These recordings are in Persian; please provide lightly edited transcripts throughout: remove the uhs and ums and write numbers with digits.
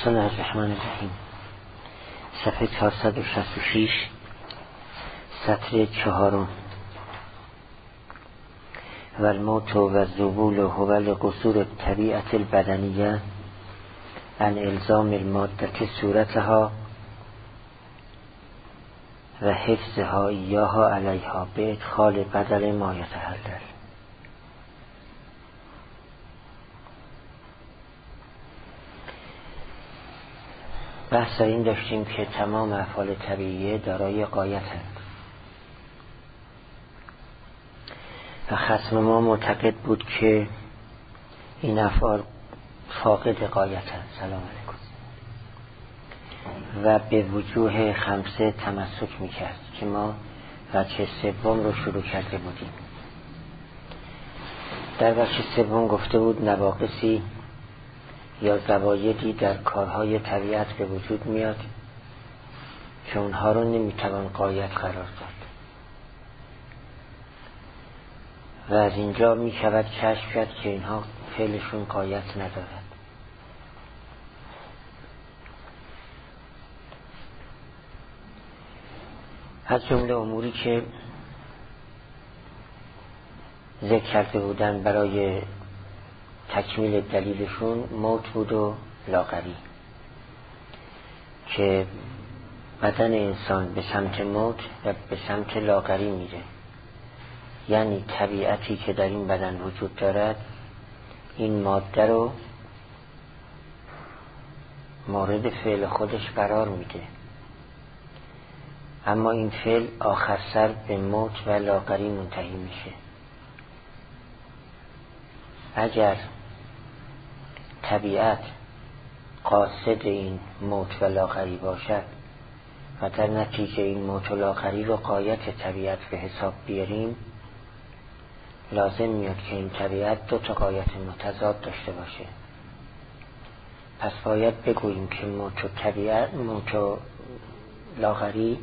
بسم الله الرحمن الرحیم. صفحه 466 سطر 4. و الموت و الذبول هو القصور الطبیعة البدنیه عن الزام الماده صورتها و حفظها ایاها علیها به ادخال بدل ما یتحلل. بحث این داشتیم که تمام افعال طبیعیه دارای غایتند و خصم ما معتقد بود که این افعال فاقد غایتند. سلام علیکم. و به وجوه خمسه تمسک میکرد که ما وجه سوم رو شروع کرده بودیم. در وجه سوم گفته بود نواقصی یا زوایدی در کارهای طبیعت به وجود میاد که اونها رو نمیتوان غایت قرار داد و از اینجا میشود کشف کرد که اینها فعلشون غایت ندارد. از جمله اموری که ذکر کرده بودن برای تکمیل دلیلشون موت بود و لاغری، که بدن انسان به سمت موت و به سمت لاغری میره. یعنی طبیعتی که در این بدن وجود دارد این ماده رو مورد فعل خودش قرار میده، اما این فعل آخر سر به موت و لاغری منتهی میشه. اگر طبیعت قاصد این موت و لاغری باشد و در نتیجه این موت و لاغری رو غایت طبیعت به حساب بیاریم، لازم میاد که این طبیعت دو تا غایت متضاد داشته باشه. پس باید بگوییم که موت و لاغری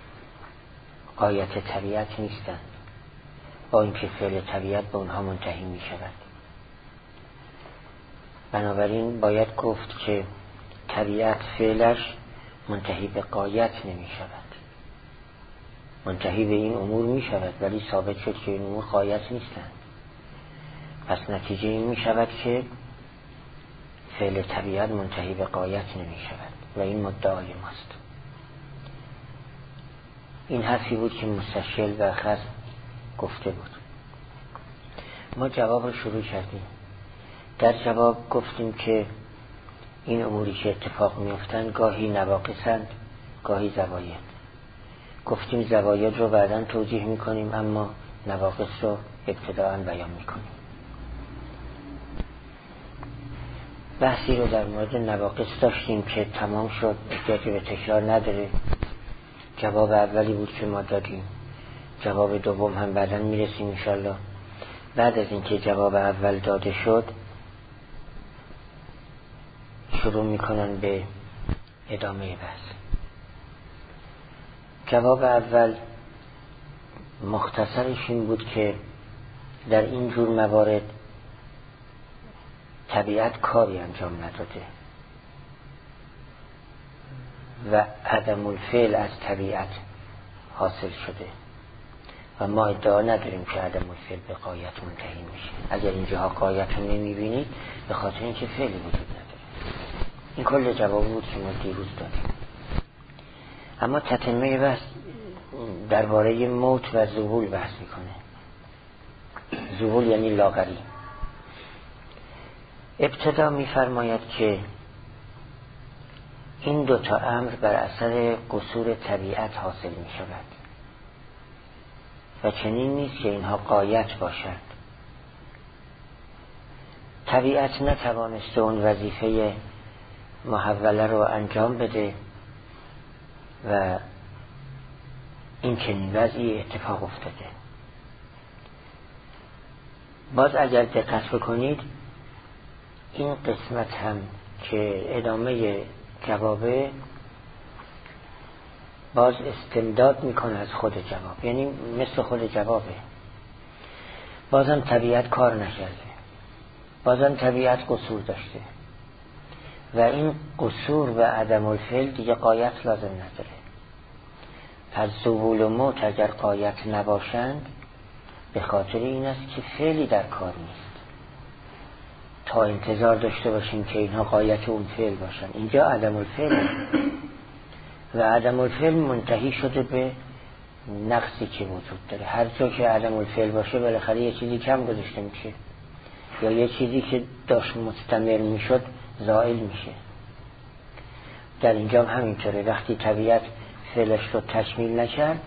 غایت طبیعت نیستند، با اینکه فعل طبیعت به اونها منتهی می شود. بنابراین باید گفت که طبیعت فعلش منتهی به غایت نمی شود، منتهی به این امور می شود ولی ثابت شد که این امور غایت نیستند. پس نتیجه این می شود که فعل طبیعت منتهی به غایت نمی شود و این مدعای ماست. این حرفی بود که مستشل و خصم گفته بود. ما جواب رو شروع کردیم. در جواب گفتیم که این اموری که اتفاق میافتند گاهی نواقصند گاهی زواید. گفتیم زواید رو بعداً توضیح میکنیم، اما نواقص رو ابتداءً بیان میکنیم. بحثی رو در مورد نواقص داشتیم که تمام شد، احتیاجی به تکرار نداره. جواب اولی بود که ما دادیم، جواب دوم هم بعداً میرسیم انشالله. بعد از اینکه جواب اول داده شد شروع میکنن به ادامه بحث. جواب اول مختصرش این بود که در این جور موارد طبیعت کاری انجام نداده و عدم الفعل از طبیعت حاصل شده و ما ادعا نداریم که عدم الفعل به غایت منتهی میشه. اگر اینجاها غایت رو نمیبینید به خاطر اینکه فعلی وجود نداره. این کل جواب بود که ما دیروز دادیم. اما تتمه بحث درباره موت و ذبول بحث میکنه. ذبول یعنی لاغری. ابتدا میفرماید که این دوتا امر بر اثر قصور طبیعت حاصل میشود و چنین نیست که اینها غایت باشند. طبیعت نتوانسته اون وظیفه محوله رو انجام بده و این چنین وضعی اتفاق افتاده. باز اگر دقت بکنید این قسمت هم که ادامه جوابه باز استمداد میکنه از خود جواب، یعنی مثل خود جوابه. بازم طبیعت کار نکرده، بازم طبیعت قصور داشته، و این قصور و عدم الفعل دیگه غایت لازم نداره. پس زوال و موت اگر غایت نباشند به خاطر این است که فعلی در کار نیست تا انتظار داشته باشیم که اینها غایت اون فعل باشن. اینجا عدم الفعل و عدم الفعل منتهی شده به نقصی که وجود داره. هر جا که عدم الفعل باشه بالاخره یه چیزی کم گذاشته میشه یا یه چیزی که داشت مستمر میشد زائل میشه. در اینجا هم همینطوره. وقتی طبیعت فعلش رو تکمیل نکرد،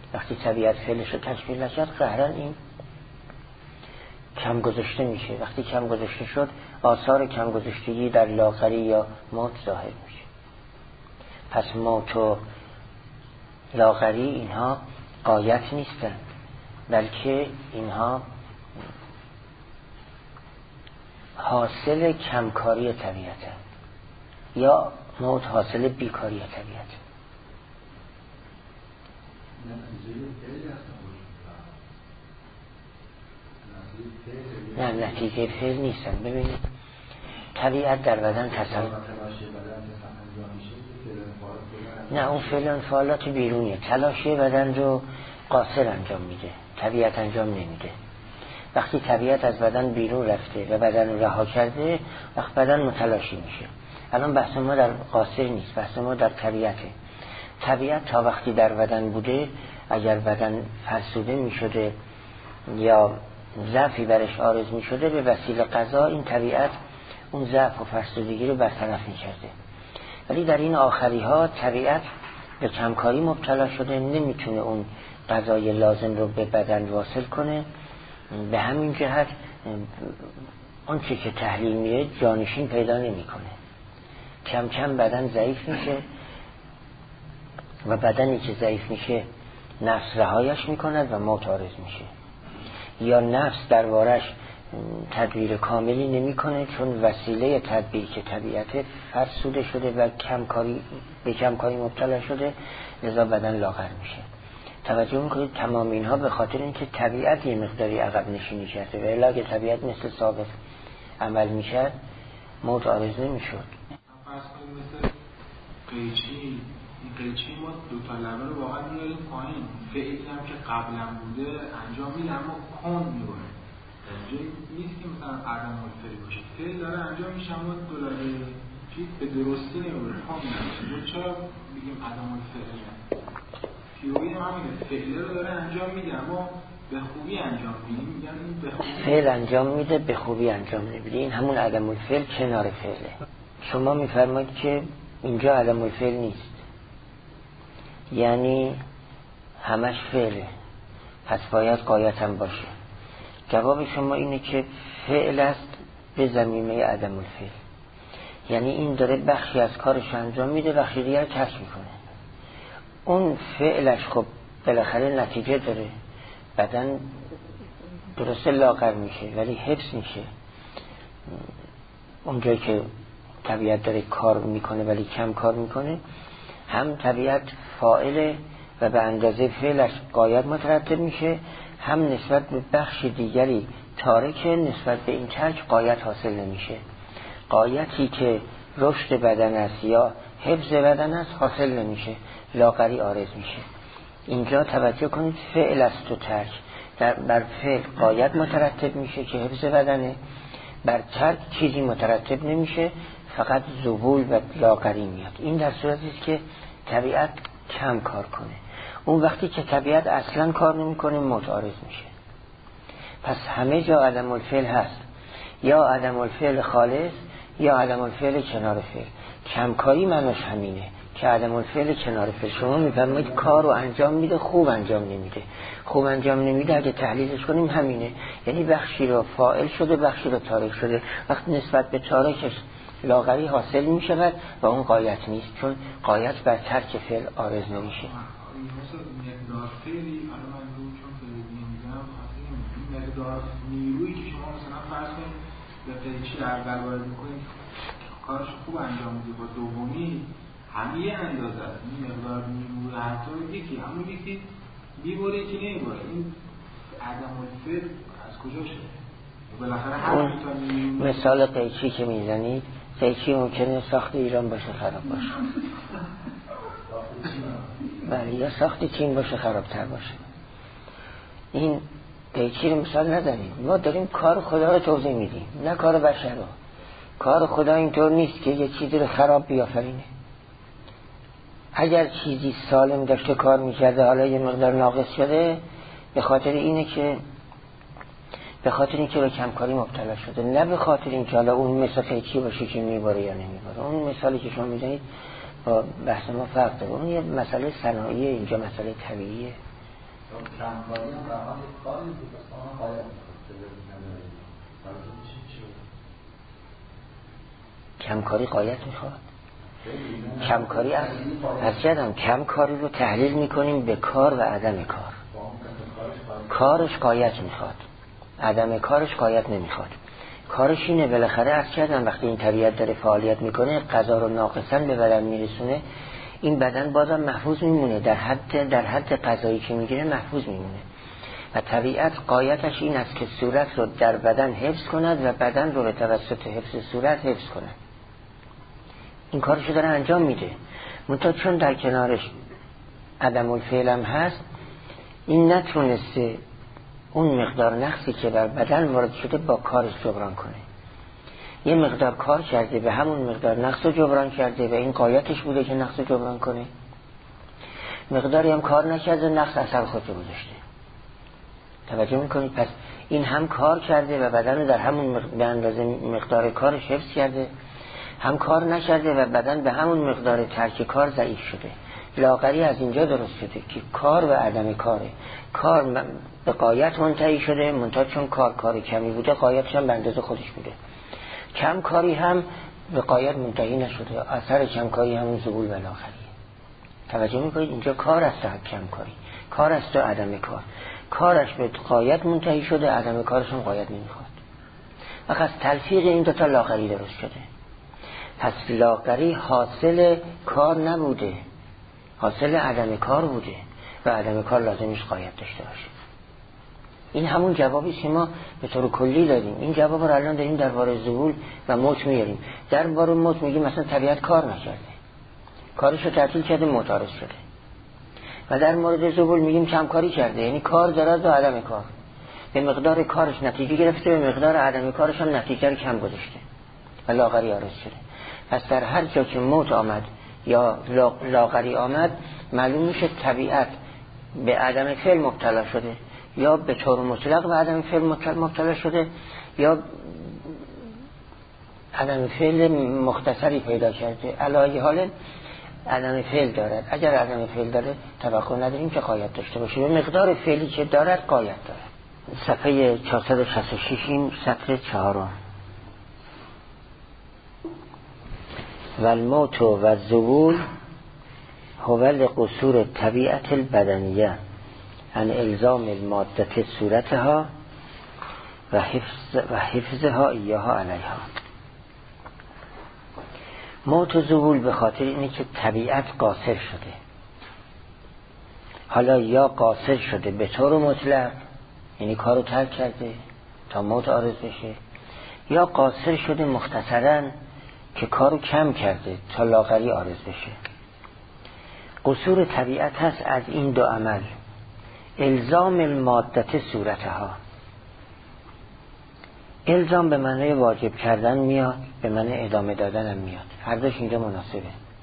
قهرن این کم گذاشته میشه. وقتی کم گذاشته شد آثار کم گذاشتگی در لاغری یا موت ظاهر میشه. پس موت و لاغری اینها غایت نیستند، بلکه اینها حاصل کمکاری طبیعت یا موت حاصل بیکاری طبیعت. نه نتیجه فعل نیستن. ببینید طبیعت در بدن نه اون فعل انفعالات بیرونیه. تلاشی بدن رو قاصر انجام میده، طبیعت انجام نمیده. وقتی طبیعت از بدن بیرون رفته و بدن رو رها کرده، وقت بدن متلاشی میشه. الان بحث ما در قاصر نیست، بحث ما در طبیعته. طبیعت تا وقتی در بدن بوده، اگر بدن فرسوده میشده یا ضعفی برش عارض میشده، به وسیله غذا این طبیعت اون ضعف و فرسودگی رو برطرف میکرده. ولی در این آخری ها طبیعت به کمکاری مبتلا شده، نمیتونه اون غذای لازم رو به بدن واصل کنه. به همین جهت اون چی که تحلیل میره جانشین پیدا نمیکنه. کم کم بدن ضعیف میشه و بدنی که ضعیف میشه نفس رهایش میکند و موت عارض میشه، یا نفس دربارش تدبیر کاملی نمیکنه، چون وسیله تدبیر که طبیعت فرسوده شده و به کمکاری مبتلا شده، لذا بدن لاغر میشه. توجه میکنید تمام اینها به خاطر اینکه طبیعت یه مقداری عقب نشینی کرده، و الا اگه طبیعت مثل سابق عمل میشد موت عارض نمیشد. مثل قیچی، این قیچی ما دو تا لبه رو واقعا میاریم پایین، فعلی هم که قبلا بوده انجام میده اما کن میبره. اینجا نیست که مثلا عدم الفعل باشه، فعل داره انجام میشه اما دو لبه چیز به درستی نمیبره، کن نمیشه. چرا بگیم عدم الفعل؟ پیروی هم همینه، فعل رو داره انجام میده اما به خوبی انجام میده. میگن این به خوبی فعل انجام میده، به خوبی انجام نمیده. این همون عدم الفعل کنار فعله. شما میفرمایید که اینجا عدم الفعل نیست، یعنی همش فعله، پس باید غایت هم باشه. جواب شما اینه که فعل است به ضمیمه عدم الفعل، یعنی این داره بخشی از کارش انجام میده، بخشی دیگر ترک میکنه. اون فعلش خب بالاخره نتیجه داره، بدن درسته لاغر میشه ولی حفظ میشه. اونجایی که طبیعت داره کار میکنه ولی کم کار میکنه، هم طبیعت فاعله و به اندازه فعلش غایت مترتب میشه، هم نسبت به بخش دیگری تارکه، نسبت به این ترک غایت حاصل نمیشه. غایتی که رشد بدن است یا حفظ بدن است حاصل نمیشه، لاغری عارض میشه. اینجا توجه کنید فعل است و ترک. بر فعل غایت مترتب میشه که حفظ بدنه، بر ترک چیزی مترتب نمیشه، فقط ذبول و لاغری میاد. این در صورتی است که طبیعت کم کار کنه. اون وقتی که طبیعت اصلا کار نمیکنه موت عارض میشه. پس همه جا عدم الفعل هست، یا عدم الفعل خالص یا عدم الفعل کنار فعل. کمکاری معناش همینه که عدم الفعل کنار فعل. شما میفرمایید کار رو انجام میده، خوب انجام نمیده. خوب انجام نمیده اگه تحلیلش کنیم همینه، یعنی بخشی رو فاعل شده، بخشی رو تارک شده. وقت نسبت به تارکش لاغری حاصل میشود و اون غایت نیست، چون غایت بر ترک فعل عارض نمیشه. مثلا مقدار فعلی، الان من رو چون فعلی میگم این مقدار نیرویی که شما مثلا فرض کنید به قیچی اول وارد میکنید کارش خوب انجام میده، با دومی همه یه اندازه است. این مقدار نیروی حتی یکی همون یکی میبره که نمیبره. این عدم الفعل از کجا شده؟ بالاخره هر تا نیروی مثال قیچی که میزنید قیچی ممکنه ساخت ایران باشه خراب باشه، بله، یا ساخت چین باشه خرابتر باشه. این قیچی رو مثال نداریم، ما داریم کار خدا رو توضیح میدیم نه کار بشر رو. کار خدا اینطور نیست که یه چیزی رو خراب بیافرینه. اگر چیزی سالم داشته کار میکرده حالا یه مقدار ناقص شده، به خاطر اینکه به کمکاری مبتلا شده، نه به خاطر اینکه حالا اون مثل قیچی باشه که میباره یا نمیباره. اون مثالی که شما میزنید با بحث ما فرق داره. اون یه مسئله صنایعیه، اینجا مسئله طبیعیه. کمکاری هم در حال کاری بود اصلا باید کمکاری قایت میخواد. کمکاری از جدم کمکاری رو تحلیل میکنیم به کار و عدم کار. کارش قایت میخواد، عدم کارش قایت نمیخواد. کارش اینه بالاخره از جدم وقتی این طبیعت داره فعالیت میکنه، غذا رو ناقصا به بدن میرسونه، این بدن بازم محفوظ میمونه، در حد غذایی که میگیره محفوظ میمونه. و طبیعت قایتش این است که صورت رو در بدن حفظ کند و بدن رو به توسط حفظ صورت حفظ کند. این کارشو داره انجام میده. منتها چون در کنارش عدم الفعل هم هست، این نتونسته اون مقدار نقصی که در بدن وارد شده با کارش جبران کنه. یه مقدار کار کرده، به همون مقدار نقص رو جبران کرده و این قایتش بوده که نقص رو جبران کنه. مقداری هم کار نکرده، نقص اثر خودش گذاشته. توجه میکنید؟ پس این هم کار کرده و بدن رو در همون به اندازه مقدار کارش حفظ کرده، هم کار نکرده و بدن به همون مقدار ترک کار ضعیف شده. لاغری از اینجا درست شده که کار و عدم کاره. کار به غایت منتهی شده، منتها چون کار کمی بوده قایتش هم به اندازه خودش بوده. کم کاری هم به غایت منتهی نشده، اثر کم کاری همون ذبول و لاغریه. توجه میکنید؟ اینجا کار است و کم کاری، کار است و عدم کار. کارش به غایت منتهی شده، عدم کارش هم غایت نمیخواد. فقط تلفیق این دوتا لاغری درست شده. پس لاغری حاصل کار نبوده، حاصل عدم کار بوده و عدم کار لازمش غایت داشته باشه. این همون جوابی که ما به طور کلی دادیم. این جواب رو الان داریم درباره ذبول و موت میاریم. درباره موت میگیم مثلا طبیعت کار نکرده، کارش رو تعطیل کرده، موت عارض شده. و در مورد ذبول میگیم کمکاری کرده، یعنی کار دارد و عدم کار. به مقدار کارش نتیجه گرفته، به مقدار عدم کارش هم نتیجه رو کم گذاشته و لاغری عارض شده. پس در هر جا که موت آمد یا لاغری آمد، معلوم میشه طبیعت به عدم فعل مبتلا شده، یا به طور مطلق به عدم فعل مبتلا شده، یا عدم فعل مختصری پیدا کرده. علاوه حال عدم فعل دارد. اگر عدم فعل داره توقع نداریم که غایت داشته باشه، به مقدار فعلی که دارد غایت دارد. صفحه 466 سطر 4. و الموت و الذبول هو لقصور طبیعت البدنیه عن الزام الماده صورتها و حفظها ایاها علیها. موت و ذبول به خاطر اینه که طبیعت قاصر شده. حالا یا قاصر شده به طور مطلق، یعنی کارو ترک کرده تا موت عارض بشه، یا قاصر شده مختصراً که کارو کم کرده تا لاغری عارض بشه. قصور طبیعت هست از این دو عمل: الزام المادت صورتها. الزام به معنی واجب کردن میاد، به معنی ادامه دادن هم میاد. هر دوش اینجا مناسبه.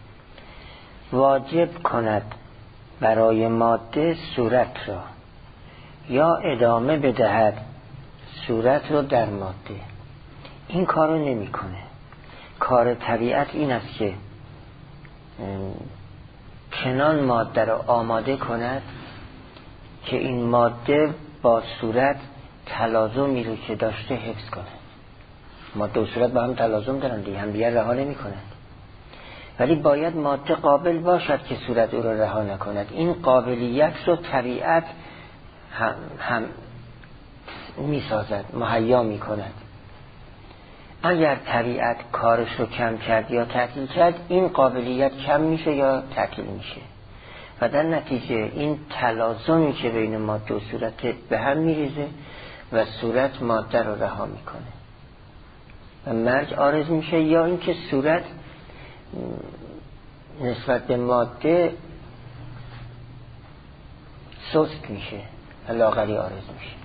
واجب کند برای ماده صورت را، یا ادامه بدهد صورت رو در ماده. این کارو نمی کنه. کار طبیعت این است که چنان ماده رو آماده کند که این ماده با صورت تلازمی رو که داشته حفظ کند. ماده و صورت با هم تلازم دارن دیگه، هم دیگر رها نمی کنند، ولی باید ماده قابل باشد که صورت او رو رها نکند. این قابلیت رو طبیعت هم می سازد، مهیا می کند. اگر طبیعت کارش رو کم کرد یا تعطیل کرد، این قابلیت کم میشه یا تعطیل میشه و در نتیجه این تلازمی که بین ماده و صورت به هم میریزه و صورت ماده رو رها میکنه. و مرگ عارض میشه، یا اینکه صورت نسبت به ماده سست میشه و لاغری عارض میشه.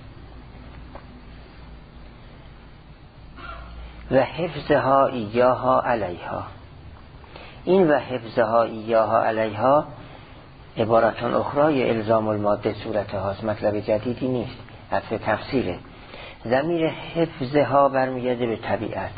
و حفظها ایاها علیها، این و حفظها ایاها علیها عبارتان اخرای الزام الماده صورت هاست، مطلب جدیدی نیست، حرف تفسیره. ضمیر حفظها برمیگرده به طبیعت،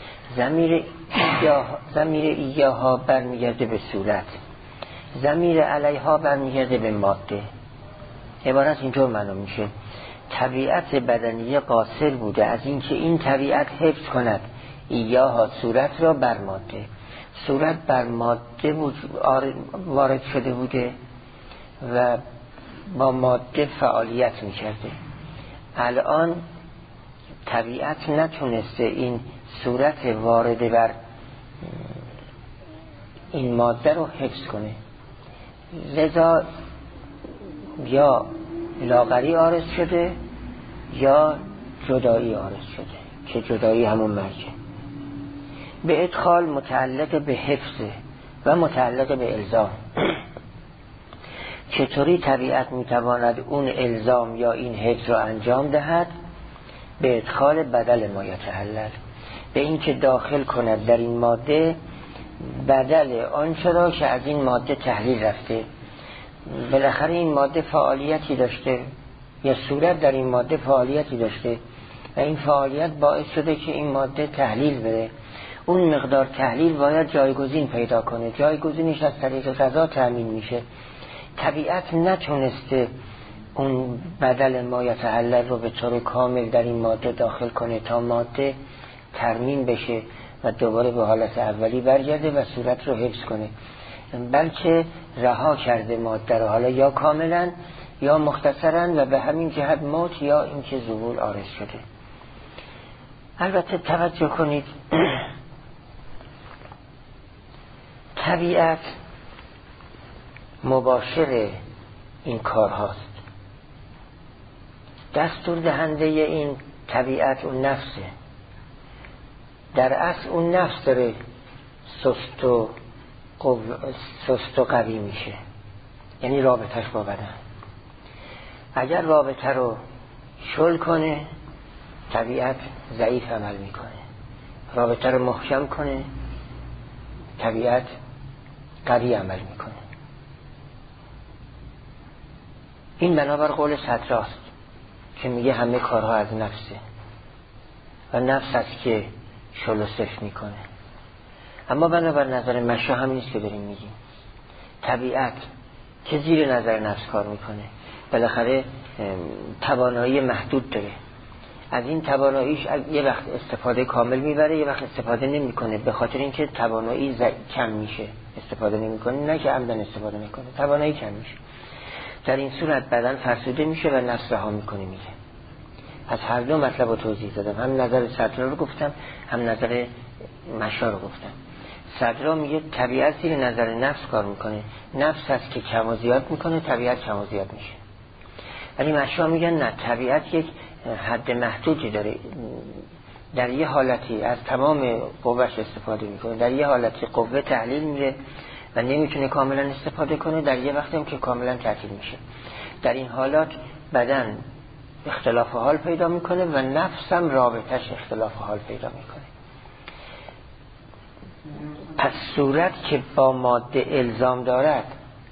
ضمیر ایاها برمیگرده به صورت، ضمیر علیها برمیگرده به ماده. عبارت اینطور معلوم میشه طبیعت بدنی قاصر بوده از اینکه این طبیعت حفظ کند ایاها صورت را بر ماده. صورت بر ماده وارد شده بوده و با ماده فعالیت میکرده. الان طبیعت نتونسته این صورت وارد بر این ماده رو حفظ کنه، لذا یا لاغری عارض شده یا جدایی عارض شده که جدایی همون مرگه. به ادخال متعلق به حفظه و متعلق به الزام. چطوری طبیعت میتواند اون الزام یا این حفظ رو انجام دهد؟ به ادخال بدل ما یتحلل، به این که داخل کند در این ماده بدل آنچه را که از این ماده تحلیل رفته. بالاخره این ماده فعالیتی داشته یا صورت در این ماده فعالیتی داشته و این فعالیت باعث شده که این ماده تحلیل بره. اون مقدار تحلیل باید جایگزین پیدا کنه، جایگزینش از طریق غذا تامین میشه. طبیعت نتونسته اون بدل ما یتحلل رو به طور کامل در این ماده داخل کنه تا ماده ترمیم بشه و دوباره به حالت اولی برگرده و صورت رو حفظ کنه، بلکه رها کرده ماده رو، حالا یا کاملا یا مختصرا، و به همین جهت موت یا اینکه ظهور عارض شده. البته توجه کنید طبیعت مباشر این کار هاست. دستور دهنده این طبیعت اون نفسه. در اصل اون نفس داره سست و قوی میشه، یعنی رابطش با بدن. اگر رابطه رو شل کنه طبیعت ضعیف عمل میکنه، رابطه رو محکم کنه طبیعت قوی عمل میکنه. این بنابر قول سطراست که میگه همه کارها از نفسه و نفس است که شل و سفت میکنه. اما بنابر نظر مشا هم نیست که داریم میگیم. طبیعت که زیر نظر نفس کار میکنه بالاخره توانایی محدود داره، از این تواناییش یه وقت استفاده کامل میبره، یه وقت استفاده نمیکنه، به خاطر اینکه توانایی کم میشه استفاده نمیکنه، نه که عمدن استفاده میکنه، توانایی کم میشه. در این صورت بدن فرسوده میشه و نفس رها میکنه میره. از هر دو مطلب رو توضیح دادم، هم نظر صدرا رو گفتم هم نظر مشا رو گفتم. صدرا میگه طبیعت زیر نظر نفس کار میکنه، نفس هست که کم و زیاد میکنه، طبیعت کم و زیاد میشه. ولی مشا میگن نه، طبیعت یک حد محدودی داره، در یه حالتی از تمام قوهش استفاده میکنه، در یه حالتی قوه تحلیل میره و نمیتونه کاملا استفاده کنه، در یه وقتی هم که کاملا تعطیل میشه. در این حالات بدن اختلاف حال پیدا میکنه و نفس هم رابطش اختلاف حال پیدا میکنه. پس صورت که با ماده الزام دارد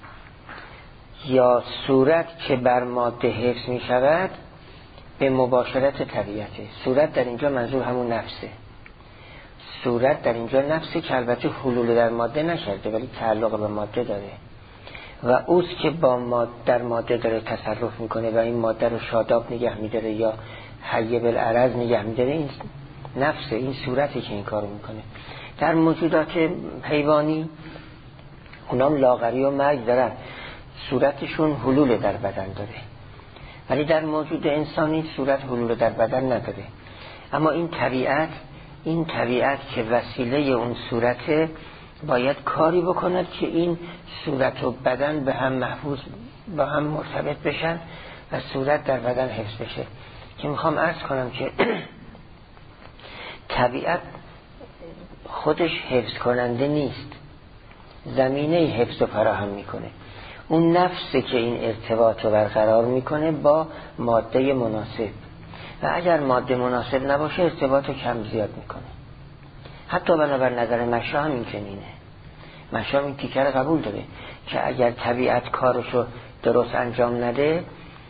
یا صورت که بر ماده حفظ میشود به مباشرت طبیعته. صورت در اینجا منظور همون نفسه. صورت در اینجا نفسه که البته حلول در ماده نکرده ولی تعلق به ماده داره و اوست که با در ماده داره تصرف میکنه و این ماده رو شاداب نگه میداره یا حی بالعرض نگه میداره. این نفسه، این صورتی که این کارو میکنه. در موجودات حیوانی اونام لاغری و مرگ دارن، صورتشون حلول در بدن داره، ولی در موجود انسانی صورت حلول در بدن نداره. اما این طبیعت که وسیله اون صورته باید کاری بکند که این صورت و بدن به هم محفوظ با هم مرتبط بشن و صورت در بدن حفظ بشه. که میخوام عرض کنم که طبیعت خودش حفظ کننده نیست، زمینه حفظ رو فراهم میکنه. اون نفسه که این ارتباط رو برقرار میکنه با ماده مناسب، و اگر ماده مناسب نباشه ارتباط رو کم زیاد میکنه. حتی بنابر نظر مشا هم این چنینه. مشا این تیکه رو قبول داره که اگر طبیعت کارشو درست انجام نده،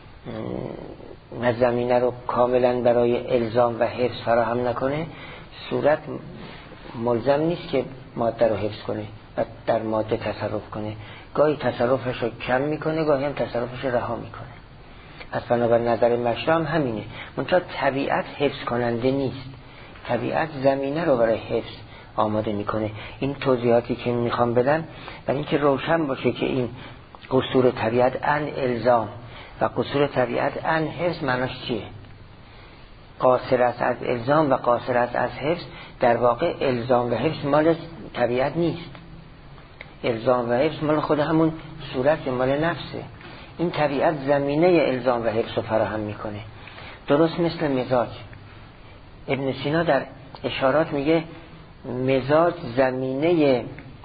زمینه رو کاملا برای الزام و حفظ فراهم نکنه، صورت ملزم نیست که ماده رو حفظ کنه و در ماده تصرف کنه. گاهی تصرفش رو کم میکنه، گاهی هم تصرفش رو رها میکنه. از بنابر نظر مشا هم همینه. منتها طبیعت حفظ کننده نیست، طبیعت زمینه رو برای حفظ آماده میکنه. این توضیحاتی که میخوام بدم برای اینکه روشن باشه که این قصور طبیعت ان الزام و قصور طبیعت ان حفظ معناش چیه. قاصر است از الزام و قاصر است از حفظ، در واقع الزام و حفظ مال طبیعت نیست. الزام و حفظ مال خود همون صورت، مال نفسه. این طبیعت زمینه الزام و حفظ رو فراهم میکنه، درست مثل مزاج. ابن سینا در اشارات میگه مزاج زمینه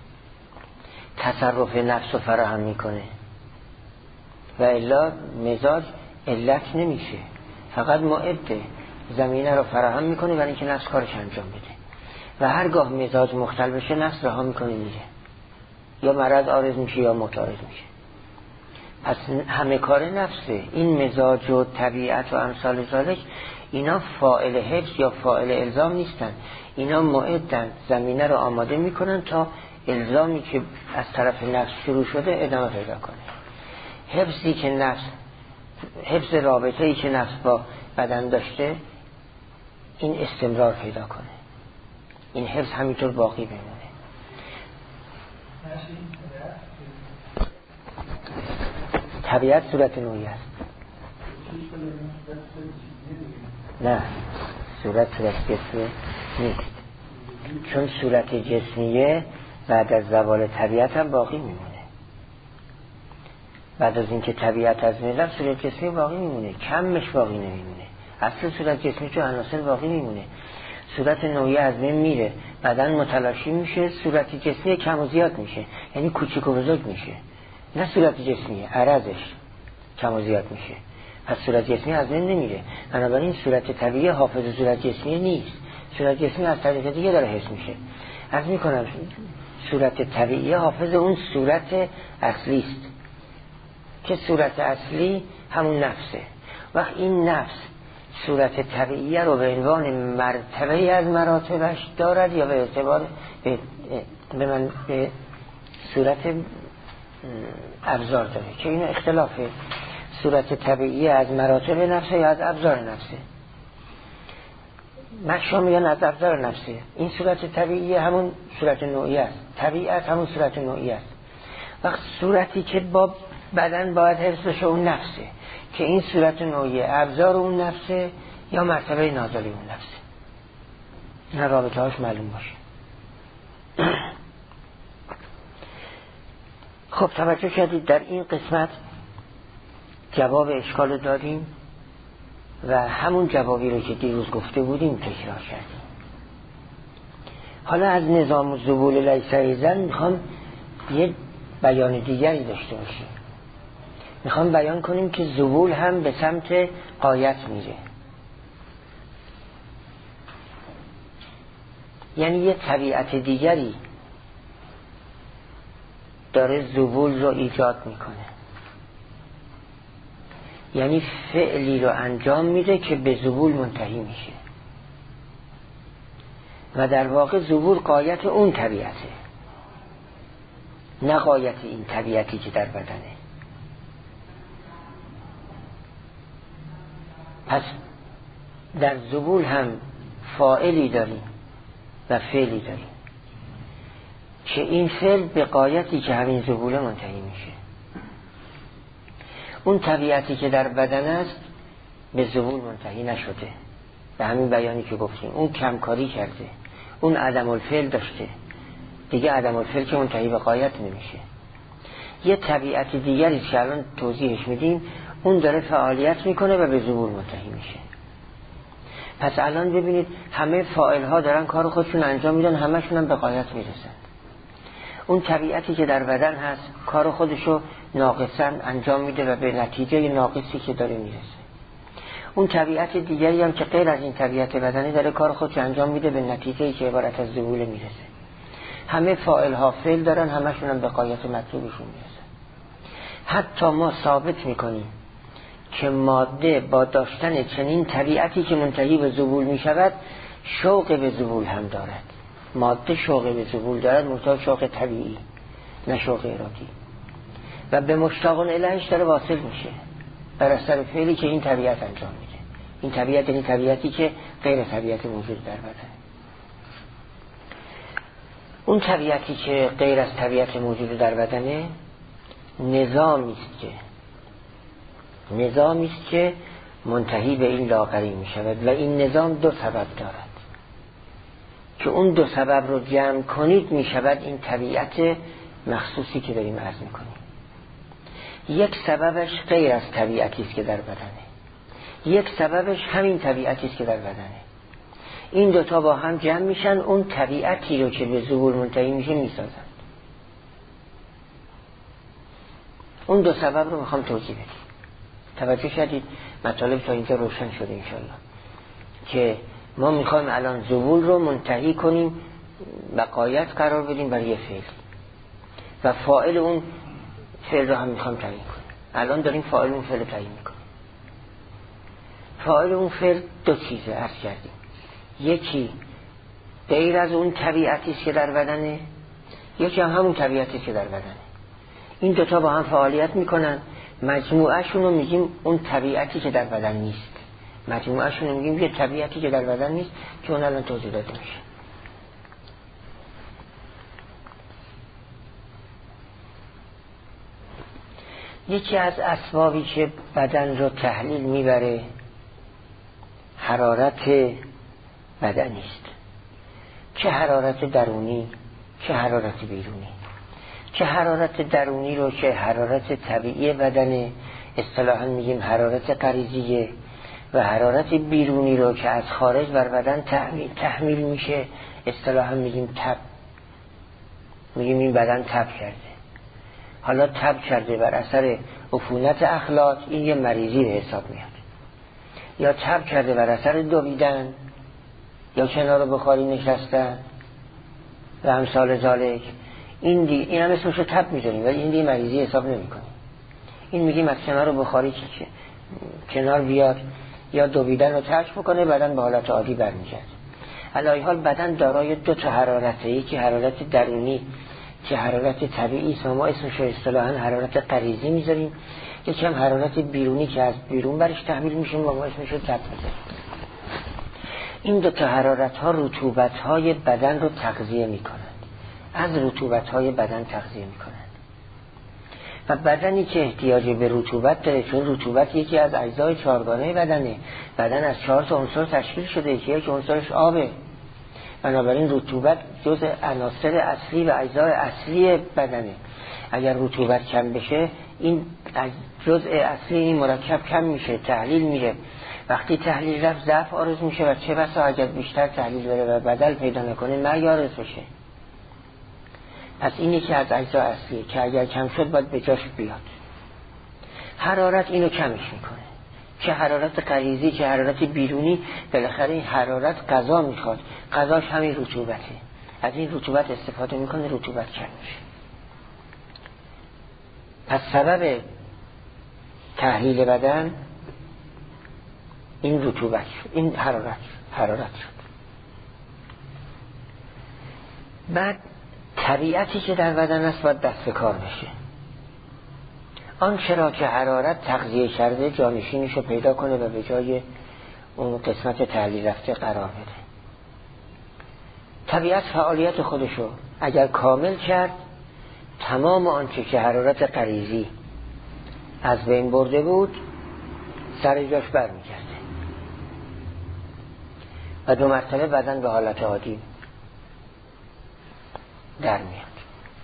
تصرف نفس رو فراهم میکنه و الا مزاج علت نمیشه، فقط معده زمینه رو فراهم میکنه برای اینکه نفس کارش انجام بده. و هرگاه مزاج مختل بشه نفس رها میکنه میره، یا مرض عارض میشه یا معترض میشه. پس همه کار نفسه. این مزاج و طبیعت و امثال ذالک اینا فاعل حفظ یا فاعل الزام نیستن، اینا معدن، زمینه رو آماده میکنن تا الزامی که از طرف نفس شروع شده ادامه پیدا کنه. حفظی که نفس، حفظ رابطه‌ای که نفس با بدن داشته، این استمرار پیدا کنه، این حفظ همینطور باقی بمونه. طبیعت صورت نوعی است. نه، صورت جسمی نیست، چون صورت جسمیه بعد از زوال طبیعت هم باقی میمونه. بعد از اینکه طبیعت از میره صورت جسمی باقی میمونه، کمش باقی نمیمونه. اصل صورت جسمی تو عناصر باقی میمونه. صورت نوعی از بین میره، بدن متلاشی میشه، صورت جسمی کم و زیاد میشه، یعنی کوچیک و بزرگ میشه. نه صورت جسمیه، عرضش کم و زیاد میشه، پس صورت جسمی از بین نمیره. بنابراین صورت طبیعی حافظ صورت جسمی نیست، صورت جسمی از طریق دیگه داره حس میشه. عرض میکنم صورت طبیعی حافظ اون صورت اصلی است که صورت اصلی همون نفسه. وقت این نفس صورت طبیعی رو به عنوان مرتبه از مراتبش دارد یا به اعتبار به صورت ابزار داره، که این اختلافه. صورت طبیعی از مراتب نفسه یا از ابزار نفسه. مشا میگن از ابزار نفسه. این صورت طبیعی همون صورت نوعی است، طبیعت همون صورت نوعی است. وقت صورتی که با بدن باید حفظ بشه اون نفسه، که این صورت نوعی ابزار اون نفسه یا مرتبه نازلی اون نفسه. این رابطه هاش معلوم باشه. خب توجه کردید در این قسمت جواب اشکال دادیم و همون جوابی رو که دیروز گفته بودیم تکرار کردیم. حالا از نظام الذبول لیس ایزن میخوام یه بیان دیگری داشته باشیم. میخوام بیان کنیم که ذبول هم به سمت غایت میره، یعنی یه طبیعت دیگری داره ذبول رو ایجاد میکنه، یعنی فعلی رو انجام میده که به ذبول منتهی میشه و در واقع ذبول غایت اون طبیعته، نه غایت این طبیعتی که در بدنه. پس در ذبول هم فاعلی داریم و فعلی داریم که این فعل به غایتی که همین ذبوله منتهی میشه. اون طبیعتی که در بدن است به ذبول منتهی نشده، به همین بیانی که گفتیم. اون کمکاری کرده، اون عدم الفعل داشته، دیگه عدم الفعل که منتهی به غایت نمیشه. یه طبیعت دیگری که الان توضیحش میدیم اون داره فعالیت میکنه و به ذبول منتهی میشه. پس الان ببینید همه فاعل ها دارن کار خودشون انجام میدن، همشون هم به غایت میرسن. اون طبیعتی که در بدن هست کار خودشو ناقصا انجام میده و به نتیجه ناقصی که داره میرسه. اون طبیعت دیگری هم که غیر از این طبیعت بدنی داره کار خودشو انجام میده به نتیجه‌ای که عبارت از ذبول میرسه. همه فاعل ها فعل دارن، همشون هم به غایت مطلوبشون میرسن. حتی ما ثابت میکنیم که ماده با داشتن چنین طبیعتی که منتهی به ذبول میشود شوق به ذبول هم دارد. ماده شوق به ذبول دارد، منتها شوق طبیعی نه شوق ارادی، و به مشتاق الیهش داره واصل میشه بر اثر فعلی که این طبیعت انجام میده. این طبیعت یعنی طبیعتی که غیر طبیعت موجود در بدن. اون طبیعتی که غیر از طبیعت موجود در بدنه نظامی است که منتهی به این لاغری می شود و این نظام دو سبب دارد که اون دو سبب رو جمع کنید می شود این طبیعت مخصوصی که داریم عرض می کنیم. یک سببش غیر از طبیعتی است که در بدنه، یک سببش همین طبیعتی است که در بدنه. این دوتا با هم جمع میشن اون طبیعتی رو که به ظهور منتهی میشه میسازن. اون دو سبب رو میخوام توضیح بدیم. توجه شدید؟ مطالب تا اینجا روشن شده انشالله که ما میخوایم الان ظهور رو منتهی کنیم و غایت قرار بدیم برای یه فعل و فاعل اون فعل رو هم میخوایم تعیین کنیم. الان داریم فاعل اون فعل رو تعیین میکنیم. فاعل اون فعل دو چیزه عرض کردیم، یکی غیر از اون طبیعتی است که در بدنه، یکی هم همون طبیعتی است که در بدنه. این دوتا با هم فعالیت میکنن، مجموعهشون رو میگیم اون طبیعتی که در بدن نیست. مجموعهشون رو میگیم یه طبیعتی که در بدن نیست که اون الان توضیح داده میشه. یکی از اسبابی که بدن رو تحلیل میبره حرارت بدنی است، چه حرارت درونی چه حرارت بیرونی. چه حرارت درونی رو که حرارت طبیعی بدن اصطلاحاً میگیم حرارت غریزیه و حرارت بیرونی رو که از خارج بر بدن تحمیل میشه اصطلاحاً میگیم تب. میگیم این بدن تب کرده. حالا تب کرده بر اثر عفونت اخلاط، این یه مریضی به حساب میاد. یا تب کرده بر اثر دویدن یا کنار بخاری نشستن و امثال ذالک، این هم اسمش رو تب می‌ذاریم ولی این دیگه مریضی حساب نمی‌کنیم. این میگیم از کنار بخاری که کنار بیاد یا دویدن رو ترک بکنه بدن به حالت عادی برمیگرده. علی حال بدن دارای دو تا حرارته، یکی حرارت درونی که حرارت طبیعی است ما اسمش رو اصطلاحاً حرارت غریزی می‌ذاریم، یکی هم حرارت بیرونی که از بیرون برش تحمیل میشه و ما اسمش رو تب می‌ذاریم. این دو تا حرارت‌ها رطوبت‌های بدن رو تغذیه می‌کنند، از رطوبت‌های بدن تغذیه می‌کنند و بدنی که احتیاج به رطوبت داره، چون رطوبت یکی از اجزای چهارگانه بدنه، بدن از 4 تا عنصر تشکیل شده که یک عنصرش آبه، بنابراین رطوبت جزء عناصر اصلی و اجزای اصلی بدنه. اگر رطوبت کم بشه این جزء اصلی این مرکب کم میشه، تحلیل میره. وقتی تحلیل رفت ضعف عارض میشه و چه بسا اگر بیشتر تحلیل بره و بدل پیدا نکنه مرگ عارض بشه. پس این یکی از اجزا اصلیه که اگر کم شد باید به جاش بیاد. حرارت اینو کمش میکنه، چه حرارت غریزی چه حرارت بیرونی. بالاخره این حرارت غذا میخواد، غذاش همین رطوبته، از این رطوبت استفاده میکنه، رطوبت کم میشه. پس سبب تحلیل بدن این رطوبت شد، این حرارت شد. بعد طبیعتی که در بدن است باید دست کار بشه. آن چرا که حرارت تغذیه کرده جانشینش رو پیدا کنه و به جای اون قسمت تحلیل رفته قرار بده. طبیعت فعالیت خودشو اگر کامل کرد تمام آنچه که حرارت غریزی از بین برده بود سر جاش برمیگرده و دو مرتبه بدن به حالت عادی در میاد.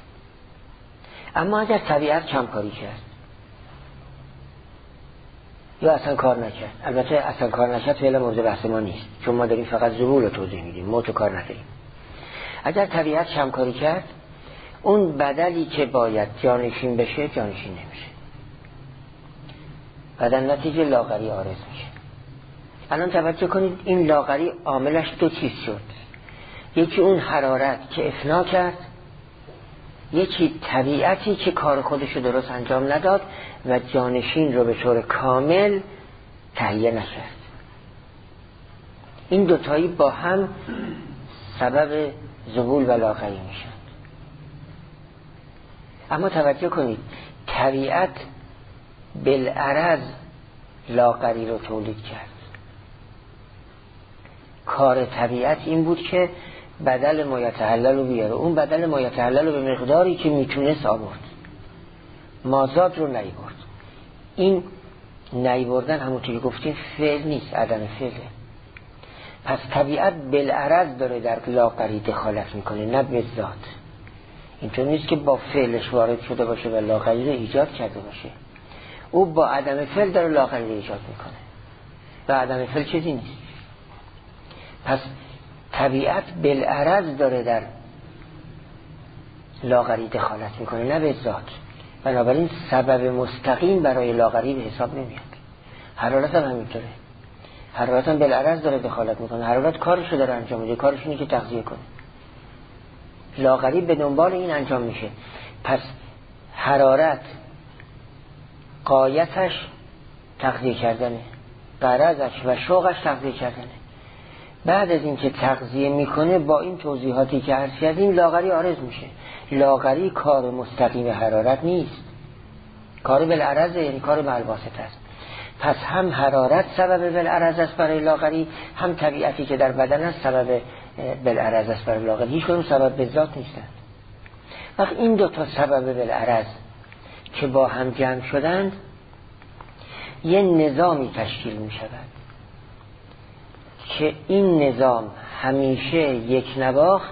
اما اگر طبیعت کمکاری کرد، یا اصلا کار نکرد. البته اصلا کار نکرد فعلا مورد بحث ما نیست، چون ما داریم فقط ظهور رو توضیح میدیم، موت کار نداریم. اگر طبیعت کمکاری کرد، اون بدلی که باید جانشین بشه جانشین نمیشه و در نتیجه لاغری عارض میشه. الان توجه کنید، این لاغری عاملش دو چیز شد. یکی اون حرارت که افنا کرد، یکی طبیعتی که کار خودش رو درست انجام نداد و جانشین رو به طور کامل تهیه نکرد. این دوتایی با هم سبب ذبول و لاغری میشن. اما توجه کنید، طبیعت بالعرض لاغری رو تولید کرد. کار طبیعت این بود که بدل ما یتحلل رو بیاره. اون بدل ما یتحلل رو به مقداری که میتونست آورد، مازاد رو نیورد. این نیوردن همونطور که گفتیم فعل نیست، عدم فعله. پس طبیعت بالعرض داره در لاغری دخالت میکنه، نه به ذات. اینطور نیست که با فعلش وارد شده باشه و لاغری رو ایجاد کرده باشه. او با عدم فعل داره لاغری رو ایجاد میکنه و عدم فعل چیزی نیست. پس طبیعت بالعرض داره در لاغری دخالت میکنه، نه به ذات. بنابراین سبب مستقیم برای لاغری به حساب نمیاد. حرارت هم همینطوره. حرارت هم بالعرض داره دخالت میکنه. حرارت کارشو داره انجام میده، کارش اینه که تغذیه کنه. لاغری به دنبال این انجام میشه. پس حرارت غایتش تغذیه کردنه، غرضش و شوقش تغذیه کردنه. بعد از اینکه تغذیه میکنه، با این توضیحاتی که عرض کردیم، لاغری عارض میشه. لاغری کار مستقیم حرارت نیست، کار بالعرض، یعنی کار بالواسطه است. پس هم حرارت سبب بالعرض است برای لاغری، هم طبیعتی که در بدن است سبب بالعرض است برای لاغری. هیچ کدوم سبب به ذات نیستند. وقت این دو تا سبب بالعرض که با هم جمع شدند، یه نظامی تشکیل می شود که این نظام همیشه یک نواخت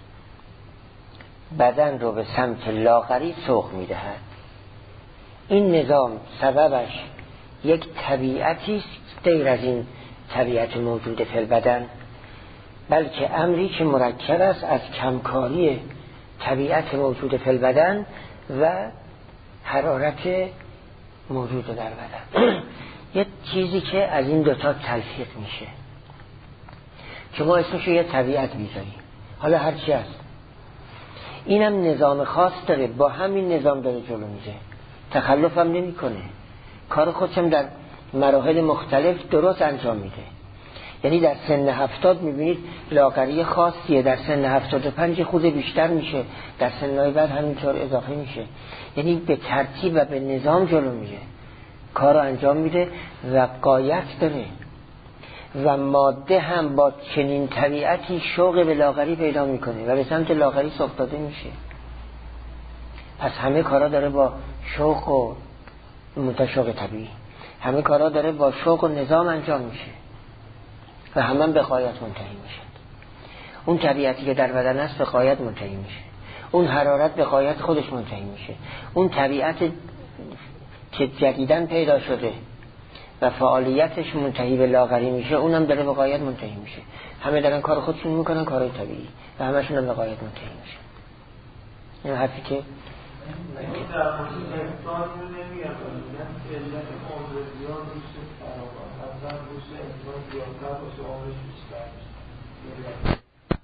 بدن رو به سمت لاغری سوق می دهد. این نظام سببش یک طبیعتی است غیر از این طبیعت موجود فی البدن، بلکه امری که مرکب است از کمکاری طبیعت موجود فی البدن و حرارت موجود در بدن. یک چیزی که از این دوتا تلفیق میشه که ما اسمشو یه طبیعت میذاریم، حالا هر چی هست. اینم نظام خاص داره، با همین نظام داره جلو میره، تخلف هم نمی کنه، کار خودشم در مراحل مختلف درست انجام میده. یعنی در سن 70 میبینید لاغری خاصیه، در سن 75 خود بیشتر میشه، در سنهای بعد همینطور اضافه میشه. یعنی به ترتیب و به نظام جلو میره، کار رو انجام میده و غایت داره. و ماده هم با چنین طبیعتی شوق به لاغری پیدا میکنه و به سمت لاغری سوق داده میشه. پس همه کارا داره با شوق و متشوق طبیعی، همه کارا داره با شوق و نظام انجام میشه و همه به غایت منتهی میشه. اون طبیعتی که در بدن است به غایت منتهی میشه، اون حرارت به غایت خودش منتهی میشه، اون طبیعت که جدیدن پیدا شده و فعالیتش منتهی به لاغری میشه، اونم داره به غایت منتهی میشه. همه دارن کار خودشون میکنن، کارهای طبیعی، و همشون هم به غایت منتهی میشه. این حرفی که در مورد انسان رو نمیگم، علت عمر زیاد روش فراوان، اصلا روش انسان زیادتر باشه عمرش بیشتر میشه.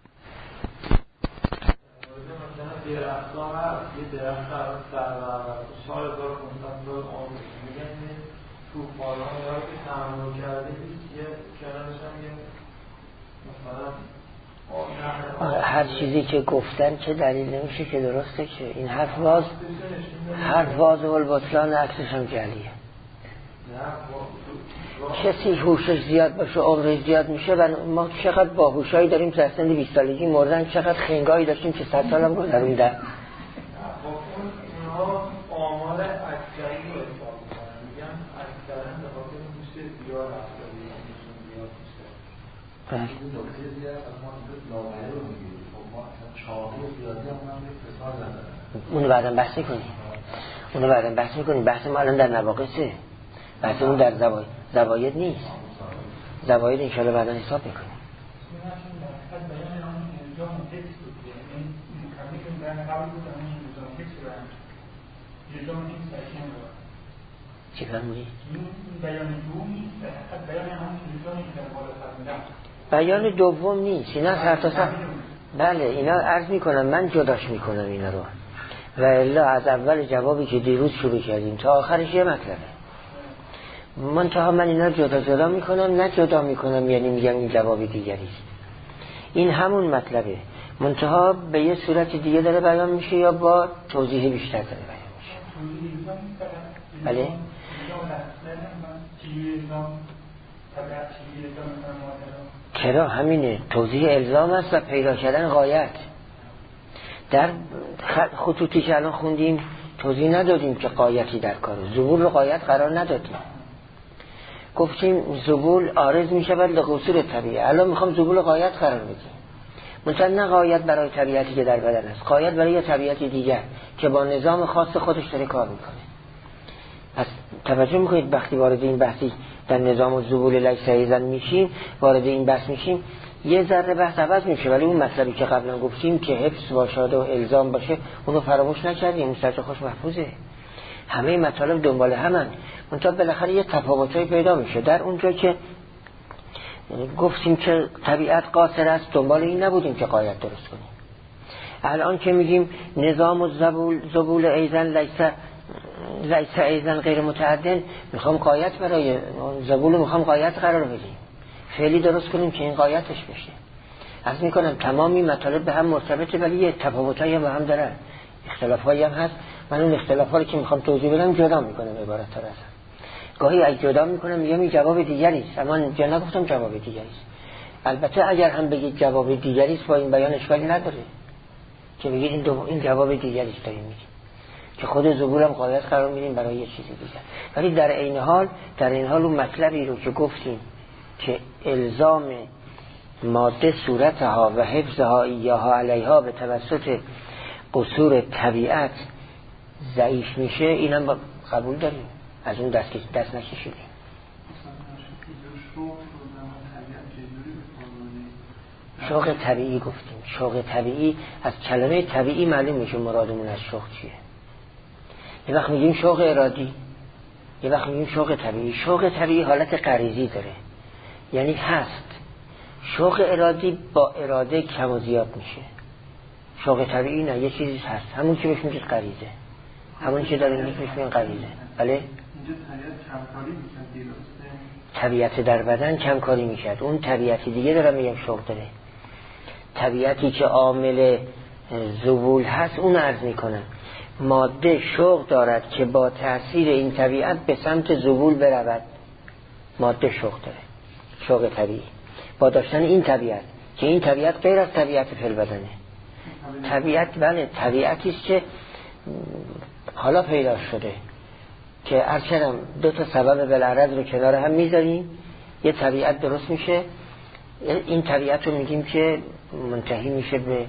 مثلا درخت ها هست، یه درخت هست در 4,500 سال عمر میگن توفان ها که تحمل کرده یه کنارش هم یه مثلا هر چیزی که گفتن که دلیل نمیشه که درسته، که این حرف واضح و البطلان، عکسش هم جلیه. کسی هوشش زیاد باشه عمرش زیاد میشه و ما چقدر باهوشایی داریم که سن 20 سالگی مردن، چقدر خنگایی داشتیم که 100 سال هم گذروندن. اونها آمار اکثری رو حساب میکنن، میگن اکثرا به خاطر هوش زیاد رفتاری زیاد میشه. نکته زیاد از ما لاغری رو میگیریم، ما اصلا چاقی زیادی هم یک فساد نداره. اونو بعدم بحث کنیم، بحث ما الان در نواقصه. بحث اون در زواید نیست. زواید انشاءالله بعدا حساب میکنیم. چی فرمودی؟ بیان دوم نیست. اینا سرتاسر بله اینا عرض میکنم، من جداش میکنم اینا رو، و الا از اول جوابی که دیروز شروع کردیم تا آخرش یه مطلبه. منتها من اینا جدا میکنم، نه جدا میکنم یعنی میگم این جواب دیگریست. این همون مطلبه، منتها به یه صورت دیگه داره بیان میشه یا با توضیح بیشتر داره بیان میشه. بله چرا همینه، توضیح الزام است و پیدا کردن غایت. در خطوطی که الان خوندیم توضیح ندادیم که غایتی در کاره، ذبول رو غایت قرار ندادیم. گفتیم ذبول عارض می شود لقصور طبیعه، الان میخوام ذبول غایت قرار بدیم. منتها نه غایت برای طبیعتی که در بدن است، غایت برای طبیعتی دیگر که با نظام خاص خودش داره کار میکنه. پس توجه میکنید وقتی وارد این بحثی در نظام الذبول لیس ایزن میشیم، وارد این بحث میشیم، یه ذره بحث عوض میشه، ولی اون مطلبی که قبلا گفتیم که حفظ باشه و الزام باشه اونو فراموش نکردیم، اون سرچ خوش محفوظه. همه مطالب دنبال همن، منتها بالاخره یه تفاوتایی پیدا میشه. در اونجا که گفتیم که طبیعت قاصر است، دنبال این نبودیم که غایت درست کنیم. الان که میگیم نظام الذبول ایزن لیس ایزن غیر متعدن، میخوام غایت برای ذبول، میخوام غایت قرار بدیم، فعلی درست کنیم که این غایتش بشه. عرض میکنم تمامی مطالب به هم مرتبطه، ولی یه تفاوتایی هم با هم دارن، اختلافایی هم هست. من اون اختلافا رو که میخوام توضیح بدم جدا میکنم عبارت ها رو. گاهی اگه جدا میکنم میگم این جواب دیگری است، اما من نگفتم جواب دیگری است. البته اگر هم بگید جواب دیگری است با این بیان اشکالی نداره که بگید این جواب دیگری است داریم میگیم که خود ذبول هم غایت قرار میدیم برای یه چیزی دیگر. ولی در این حال اون مطلبی رو که گفتیم که الزام ماده صورتها و حفظها ایاها علیها به توسط قصور طبیعت ضعیف میشه، اینم قبول داریم، از اون دست نکشیدیم. شوق طبیعی گفتیم، شوق طبیعی از کلمه طبیعی معلوم میشه مرادمون از شوق چیه. یه وقت میگیم شوق ارادی، یه وقت میگیم شوق طبیعی. شوق طبیعی حالت غریزی داره، یعنی هست. شوق ارادی با اراده کم و زیاد میشه. شوق طبیعی نه، یه چیزی هست، همون که بهش میگید غریزه، همون که داره بهش میگید غریزه. بله اینجا طبیعت کمکاری میکنه، طبیعت در بدن کمکاری میکرد، اون طبیعتی دیگه دارم میگم شوق داره. طبیعتی که عامل ذبول هست اون عرض میکنم. ماده شوق دارد که با تأثیر این طبیعت به سمت ذبول برود، ماده شوق داره، شوق طبیعی با داشتن این طبیعت، که این طبیعت غیر از طبیعت فعل بدنه. طبیعت بله طبیعتی است که حالا پیدا شده که ارچنم دو تا سبب بالعرض رو کنار هم میذاریم یه طبیعت درست میشه. این طبیعت رو میگیم که منتهی میشه به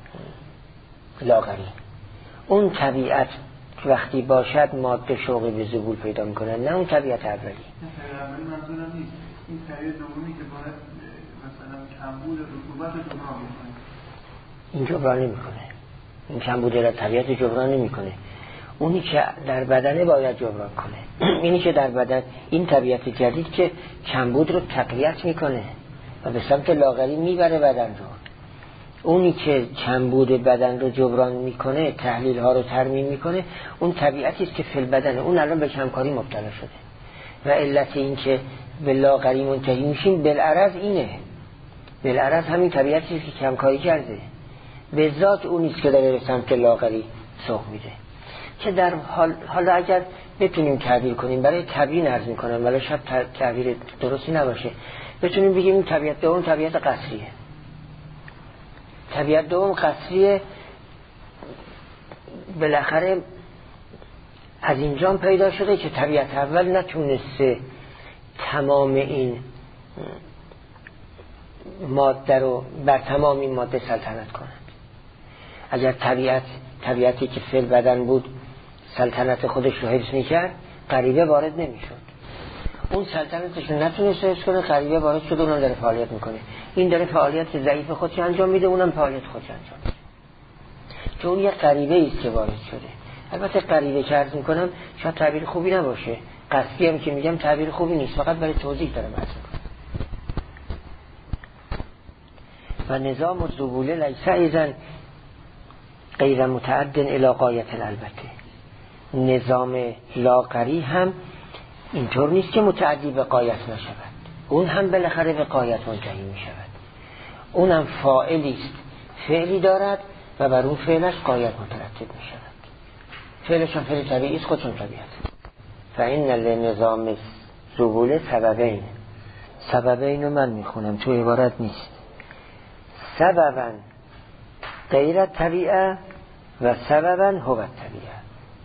لاغری. اون طبیعت وقتی باشد ماده شوقی به ذبول پیدا میکنه، نه اون طبیعت اولی. اولی منظورم نیست، این طبیعت دومی که باید مثلا کمبود رطوبت رو جبران میکنه، این جبران نمیکنه. این کمبود را طبیعت جبران نمیکنه، اونی که در بدنه باید جبران کنه. اینی که در بدن، این طبیعت جدید که کمبود رو تقویت میکنه و به سمت لاغری میبره بدن رو. اونی که کمبود بدن رو جبران میکنه، تحلیل ها رو ترمیم میکنه، اون طبیعتی است که فی البدنه. اون الان به کمکاری مبتلا شده و علت این که به لاغری منتهی میشیم بالعرض اینه. بالعرض همین طبیعتی است که کمکاری کرده، به ذات اونیست که داره به سمت لاغری سوق میده. که در حالا اگر بتونیم تعبیر کنیم، برای تبیین عرض میکنم ولی شاید تعبیر درستی نباشه، بتونیم بگیم این طبیعت دوم طبیعت قصریه. طبیعت دوم قصریه بالاخره از اینجا پیدا شده که طبیعت اول نتونسته تمام این ماده رو بر تمام این ماده سلطنت کند. اگر طبیعتی که فعل بدن بود سلطنت خودش رو حفظ میکرد، غریبه وارد نمیشد. اون سلطنتش رو نتونسته حفظ کنه، غریبه وارد شده اونم داره فعالیت میکنه. این داره فعالیت ضعیف خودش انجام میده، اونم فعالیت خودش انجام میده. چون اون یه غریبه است که وارد شده. البته غریبه که عرض میکنم شاید تعبیر خوبی نباشه، قصدی هم که میگم تعبیر خوبی نیست، فقط برای توضیح دارم عرض میکنم. و نظام الزبوله لیس ایزن غیر متعد الی غایة البته. نظام لاغری هم اینطور نیست که متعدی به غایت نشود، اون هم بالاخره به غایت منتهی می شود. اون هم فاعلی است، فعلی دارد و بر اون فعلش غایت مترتب می شود. فعلش هم فعل طبیعی است، خودشون طبیعت. فإن لنظام الزبوله سببین. سببین رو من میخونم، تو عبارت نیست. سببا غیر طبیعه و سببا هو طبیعه.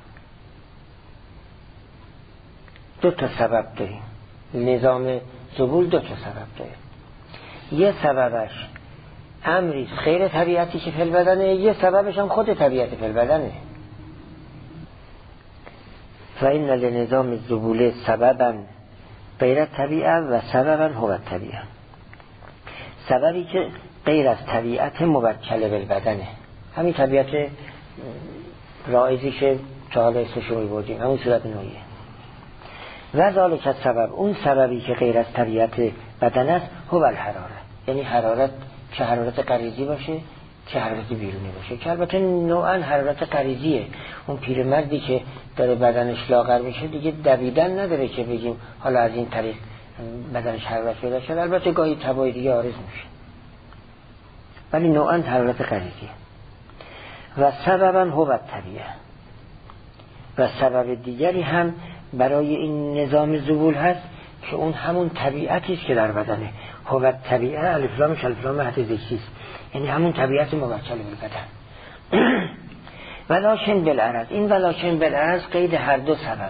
دو تا سبب داریم. نظام زبول دو تا سبب داریم. یه سببش امری غیر طبیعتی که فی البدنه، یه سببش هم خود طبیعت فی البدنه. فإن لنظام الزبول سببا غیر طبیعه و سببا هو طبیعه. سببی که غیر از طبیعت موکل بالبدنه، همین طبیعت رائزی که تا حالا اسمش رو می‌بردیم، همون صورت نوعیه. و ذالک سبب، اون سببی که غیر از طبیعت بدن است، هو الحراره. یعنی حرارت، چه حرارت غریزی باشه چه حرارت بیرونی باشه، که البته نوعا حرارت غریزیه. اون پیرمردی که داره بدنش لاغر میشه دیگه دویدن نداره که بگیم حالا از این طریق بدنش حرارت پیدا شد. البته گاهی تبای دیگه عارض میشه، ولی نوعا حرارت غریزیه. و سببا هو الطبیعه. و سبب دیگری هم برای این نظام زبول هست که اون همون طبیعتی است که در بدنه. هو طبیعه، الف لامش الف لام عهد ذکری است، یعنی همون طبیعت موکل به بدن. ولکن بالعرض، این ولکن بالعرض قید هر دو سببه،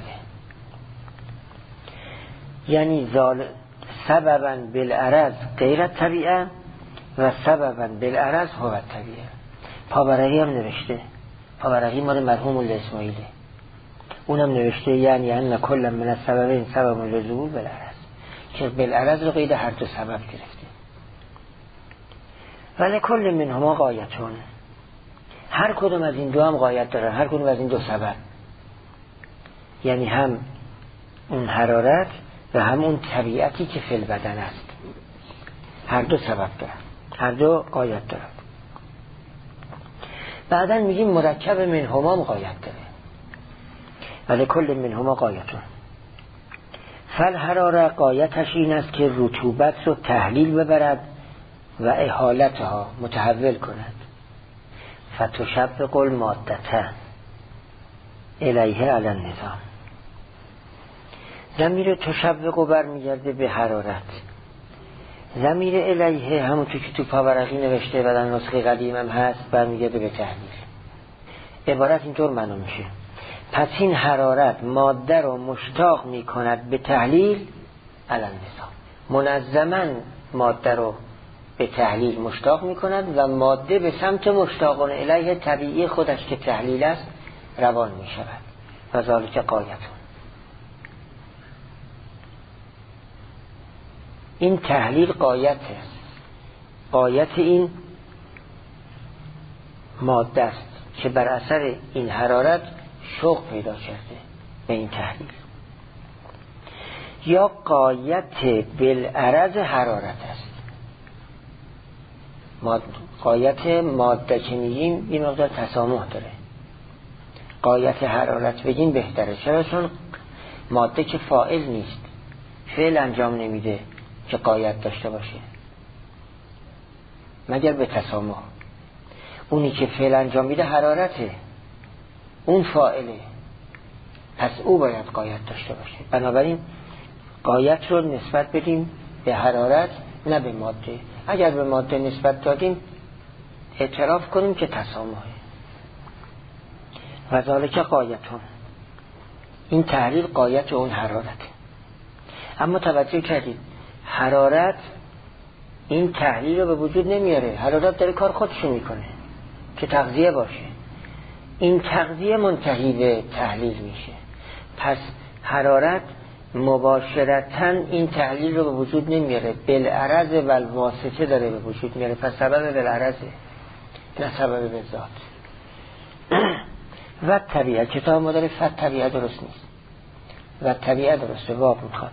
یعنی سببا بالعرض غیر طبیعه و سببا بالعرض هو طبیعه. پاورقی هم نوشته، پاورقی مال مرحوم الاسماعیلی، اونم نوشته یعنی ان کل من السببین سبب لزبول بالعرض، که بالعرض رو قید هر دو سبب گرفته. ولی کل منهما غایتون، هر کدوم از این دو هم غایت دارن، هر کدوم از این دو سبب، یعنی هم اون حرارت و هم اون طبیعتی که فی البدن است، هر دو سبب دارن، هر دو غایت دارن. بعدن میگیم مرکب منهما غایت داره. ولی کل منهما غایتون. فالحراره غایتش این است که رطوبت رو تحلیل ببرد و احالتها متحول کند. فتشبق المادته الیه علی النظام. ضمیر تشبق برمیگرده به حرارت، ضمیر الیه همونطور که تو پاورقی نوشته و در نسخه قدیم هم هست برمیگرده به تحلیل. عبارت اینطور معنا میشه: پس این حرارت ماده رو مشتاق میکند به تحلیل علی النظام. منظما ماده رو به تحلیل مشتاق میکند و ماده به سمت مشتاقون الیه طبیعی خودش که تحلیل است روان میشود. و ذالک غایتون. این تحلیل غایت است، غایت این ماده است که بر اثر این حرارت شوق پیدا کرده به این تحلیل. یا غایت بالعرض حرارت است. غایت ماده که میگیم این مقدار تسامح داره، غایت حرارت بگیم بهتره. چرا؟ چون ماده که فاعل نیست، فعل انجام نمیده که غایت داشته باشه مگر به تسامح. اونی که فعل انجام میده حرارته، اون فاعله، پس او باید غایت داشته باشه. بنابراین غایت رو نسبت بدیم به حرارت نه به ماده. اگر به ماده نسبت دادیم اعتراف کنیم که تسامحه. و ذالک غایتون، این تحلیل غایت اون حرارته. اما توجه کردید حرارت این تحلیل رو به وجود نمیاره. حرارت داره کار خودشو میکنه که تغذیه باشه، این تغذیه منتهی به تحلیل میشه. پس حرارت مباشرتاً این تحلیل رو به وجود نمیاره، بالعرض و الواسطه داره به وجود میاره، پس سبب بالعرضه نه سبب به ذات. و طبیعت کتاب ما داره فت طبیعت درست نیست و طبیعت درسته واب میخواد.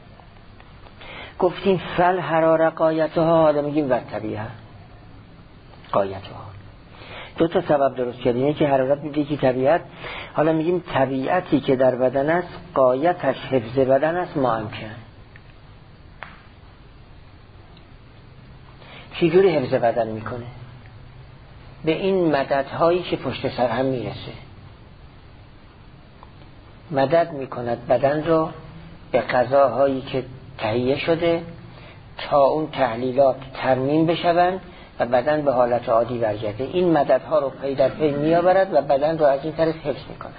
گفتیم فل حراره قایتها، حالا میگیم و طبیعت قایتها. دو تا سبب درست کردیم، یکی حرارت میگه که طبیعت. حالا میگیم طبیعتی که در بدن است قایتش حفظ بدن است ما امکن. چجوری حفظ بدن میکنه؟ به این مددهایی که پشت سر هم میرسه مدد میکند بدن رو به غذاهایی که تهیه شده تا اون تحلیلات ترمیم بشوند و بدن به حالت عادی برگرده. این مددها رو پی در پی میآورد و بدن رو از این طرف حفظ میکند.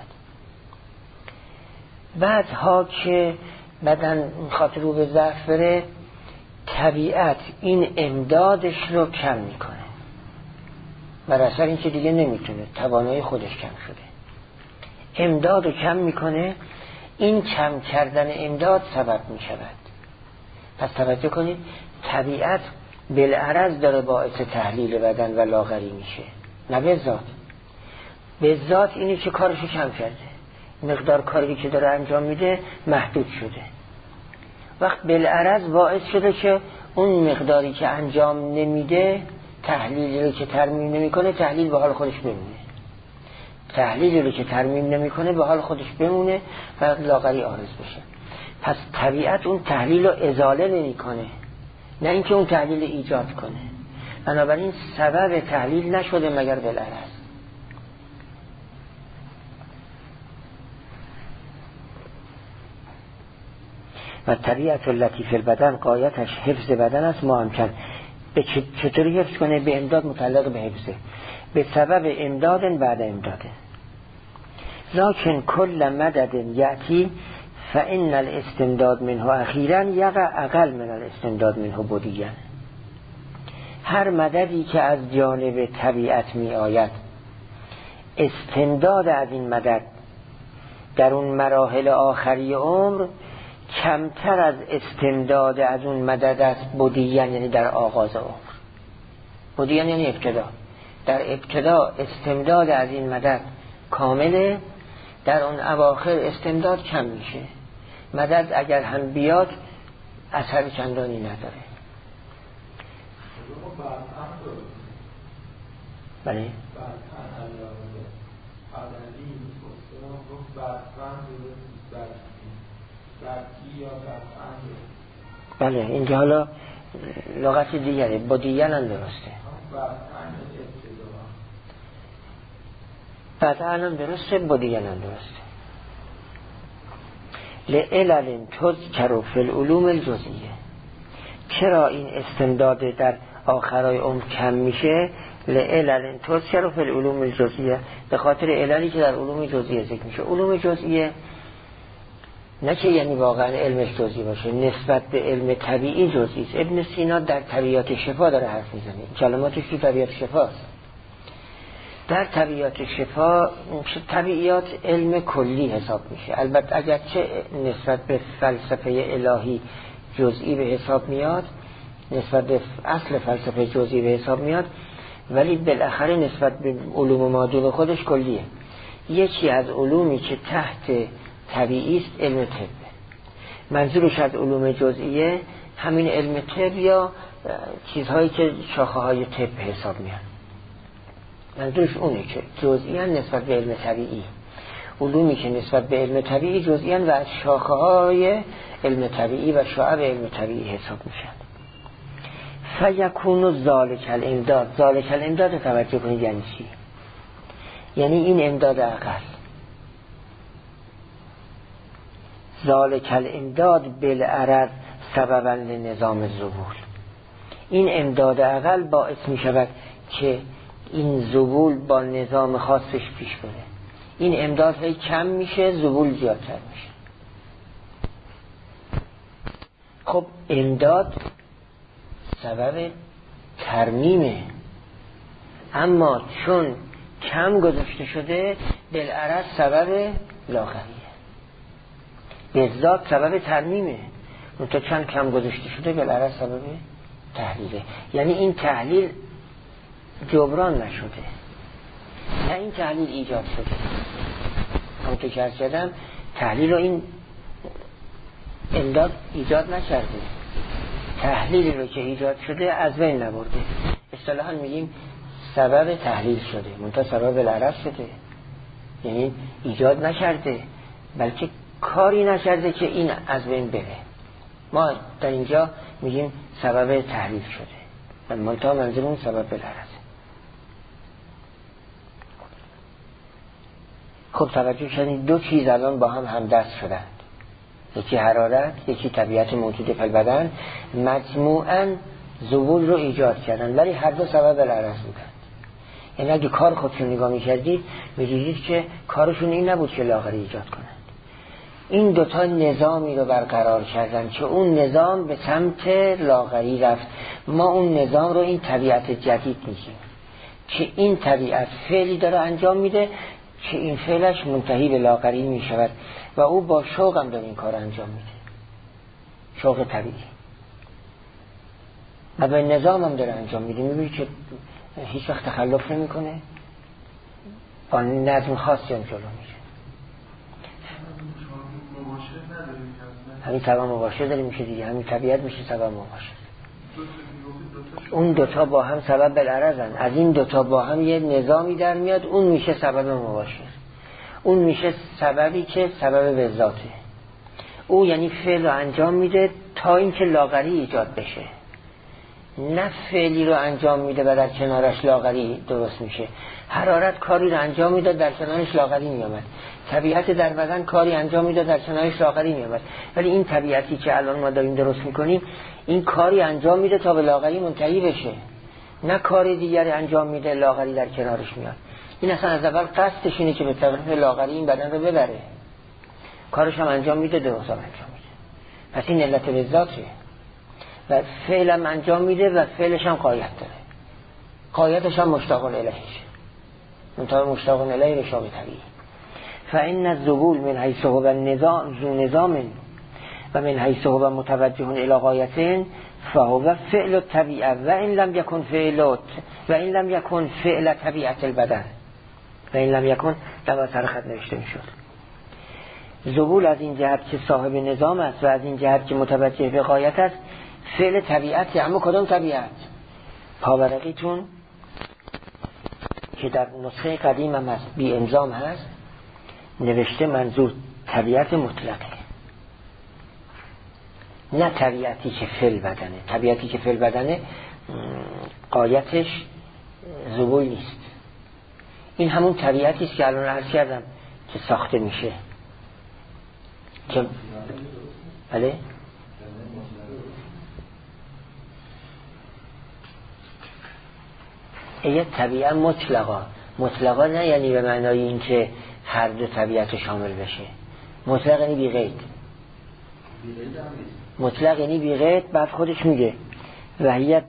بعدها که بدن میخواد رو به ضعف بره، طبیعت این امدادش رو کم میکنه و اثر این که دیگه نمیتونه، توانایی خودش کم شده، امداد رو کم میکنه. این کم کردن امداد سبب میشود. پس توجه کنید طبیعت بالعرض داره باعث تحلیل بدن و لاغری میشه، نه به ذات. به ذات اینی که کارشو کم کرده، مقدار کاری که داره انجام میده محدود شده. وقت بالعرض باعث شده که اون مقداری که انجام نمیده، تحلیلی رو که ترمیم نمیکنه، تحلیل به حال خودش بمونه. تحلیلی رو که ترمیم نمیکنه به حال خودش بمونه و لاغری عارض بشه. پس طبیعت اون تحلیل رو ازاله نمیکنه، نه اینکه اون تحلیل ایجاد کنه. بنابراین سبب تحلیل نشده مگر بالعرض. و طبیعت لطیف البدن قایتش حفظ بدن است ما امکن. به چطوری حفظ کنه؟ به امداد متعلق به حفظه، به سبب امداد بعد امداده. لکن کل مدد یأتی فإن الاستمداد منه اخیرا یقع اقل من الاستمداد منه بدیعا. هر مددی که از جانب طبیعت می آید، استمداد از این مدد در اون مراحل آخری عمر کمتر از استمداد از اون مدد است بدیعا، یعنی در آغاز عمر. بدیعا یعنی ابتدا. در ابتدا استمداد از این مدد کامله، در اون اواخر استمداد کم میشه. مدد اگر هم بیاد اثر چندانی نداره. بله بله اینجا حالا لغت دیگره، بدیعاً هم درسته، بدیعاً هم درسته، بدیعاً هم درسته. لعلل تذکر فی العلوم الجزئیه. چرا این استمداد در آخرای عمر کم میشه؟ لعلل تذکر فی العلوم الجزئیه، به خاطر عللی که در علوم جزئیه ذکر میشه. علوم جزئیه نه که یعنی واقعا علمش جزئی باشه، نسبت به علم طبیعی جزئی است. ابن سینا در طبیعت شفا داره حرف میزنه، کلماتش تو طبیعت شفاست. در طبیعت شفا طبیعیات علم کلی حساب میشه. البته اگرچه نسبت به فلسفه الهی جزئی به حساب میاد، نسبت به اصل فلسفه جزئی به حساب میاد، ولی بالاخره نسبت به علوم مادون خودش کلیه. یکی از علومی که تحت طبیعی است علم طب. منظورش از علوم جزئیه همین علم طب یا چیزهایی که شاخه های طب حساب میاد. منظورش اونه که جزئیاً نسبت به علم طبیعی، علومی که نسبت به علم طبیعی جزئیاً و از شاخه های علم طبیعی و شعب علم طبیعی حساب میشن. فیکون ذالک الامداد. ذالک الامداد توجه کنید یعنی چی؟ یعنی این امداد عقل. ذالک الامداد بالعرض سببا لنظام الذبول. این امداد عقل باعث می شود که این ذبول با نظام خاصش پیش بره. این امداد هی کم میشه، ذبول زیادتر میشه. خب امداد سبب ترمیمه، اما چون کم گذاشته شده بالعرض سبب لاغریه. به ذات سبب ترمیمه، اون تا چند کم گذاشته شده بالعرض سبب تحلیله. یعنی این تحلیل جبران نشده، نه این تحلیل ایجاد شده. همونطور که عرض کردم تحلیل رو این امداد ایجاد نکرده، تحلیلی رو که ایجاد شده از بین نبرده. اصطلاحاً میگیم سبب تحلیل شده، منتها سبب بالعرض شده، یعنی ایجاد نکرده بلکه کاری نکرده که این از بین بره. ما در اینجا میگیم سبب تحلیل شده، منتها منظورمون سبب بالعرض. خب توجه کنید دو چیز الان با هم همدست شدند، یکی حرارت، یکی طبیعت موجود فی البدن، مجموعاً ذبول رو ایجاد کردن، ولی هر دو سبب بالعرض بودند. یعنی اگه کار خودشون نگاه می‌کردید می‌دیدید که کارشون این نبود که لاغری ایجاد کنند. این دوتا نظامی رو برقرار کردن که اون نظام به سمت لاغری رفت. ما اون نظام رو این طبیعت جدید میگیم که این طبیعت فعلی داره انجام میده که این فعلش منتهی به لاغری میشود و او با شوق هم داره این کار انجام میده، شوق طبیعی، و به نظام هم داره انجام میده. میبینید که هیچ وقت تخلف نمیکنه، با نظم خاصی هم جلو میشه. همین سبب مباشر داریم میشه دیگه، همین طبیعت میشه سبب مباشر. اون دوتا با هم سبب بالعرضن، از این دوتا با هم یه نظامی در میاد، اون میشه سبب مباشر، اون میشه سببی که سبب به ذاته. او یعنی فعل رو انجام میده تا اینکه لاغری ایجاد بشه، نه فعلی رو انجام میده و در کنارش لاغری درست میشه. حرارت کاری رو انجام میده در کنارش لاغری میامد، طبیعت در بدن کاری انجام میده در کنارش لاغری میامد. ولی این طبیعتی که الان ما داریم درست میکنیم این کاری انجام میده تا به لاغری منتهی بشه، نه کاری دیگری انجام میده لاغری در کنارش میاد. این اصلا از اول قصدش اینه که به طرف لاغری این بدن رو ببره، کارش هم انجام میده، درست هم انجام میده. پس این علت به ذاته و فعل هم انجام میده و فعلش هم قایت داره، قایتش هم مشتاق الیهشه، منطقه مشتاق الیه به شاق طبیعی. فإن الذبول من حیث هو نظام و من حیث هو متوجه الی غایة فهو فعل الطبیعه و این لم یکن فعل طبیعت البدن و این لم یکن در سر خط نوشته میشد. ذبول از این جهت که صاحب نظام است و از این جهت که متوجه به غایت است فعل طبیعتی. اما کدام طبیعت؟ پاورقیتون که در نسخه قدیم هم هست بی امضام هست نوشته منظور طبیعت مطلقه، نه طبیعتی که فعل بدنه. طبیعتی که فعل بدنه غایتش ذبول نیست. این همون طبیعتی است که الان عرض کردم که ساخته میشه که بله یه طبیعت مطلقا نه یعنی به معنای این که هر دو طبیعت شامل بشه. مطلق یعنی بی قید، مطلق یعنی بی قید. بعد خودش میگه و هی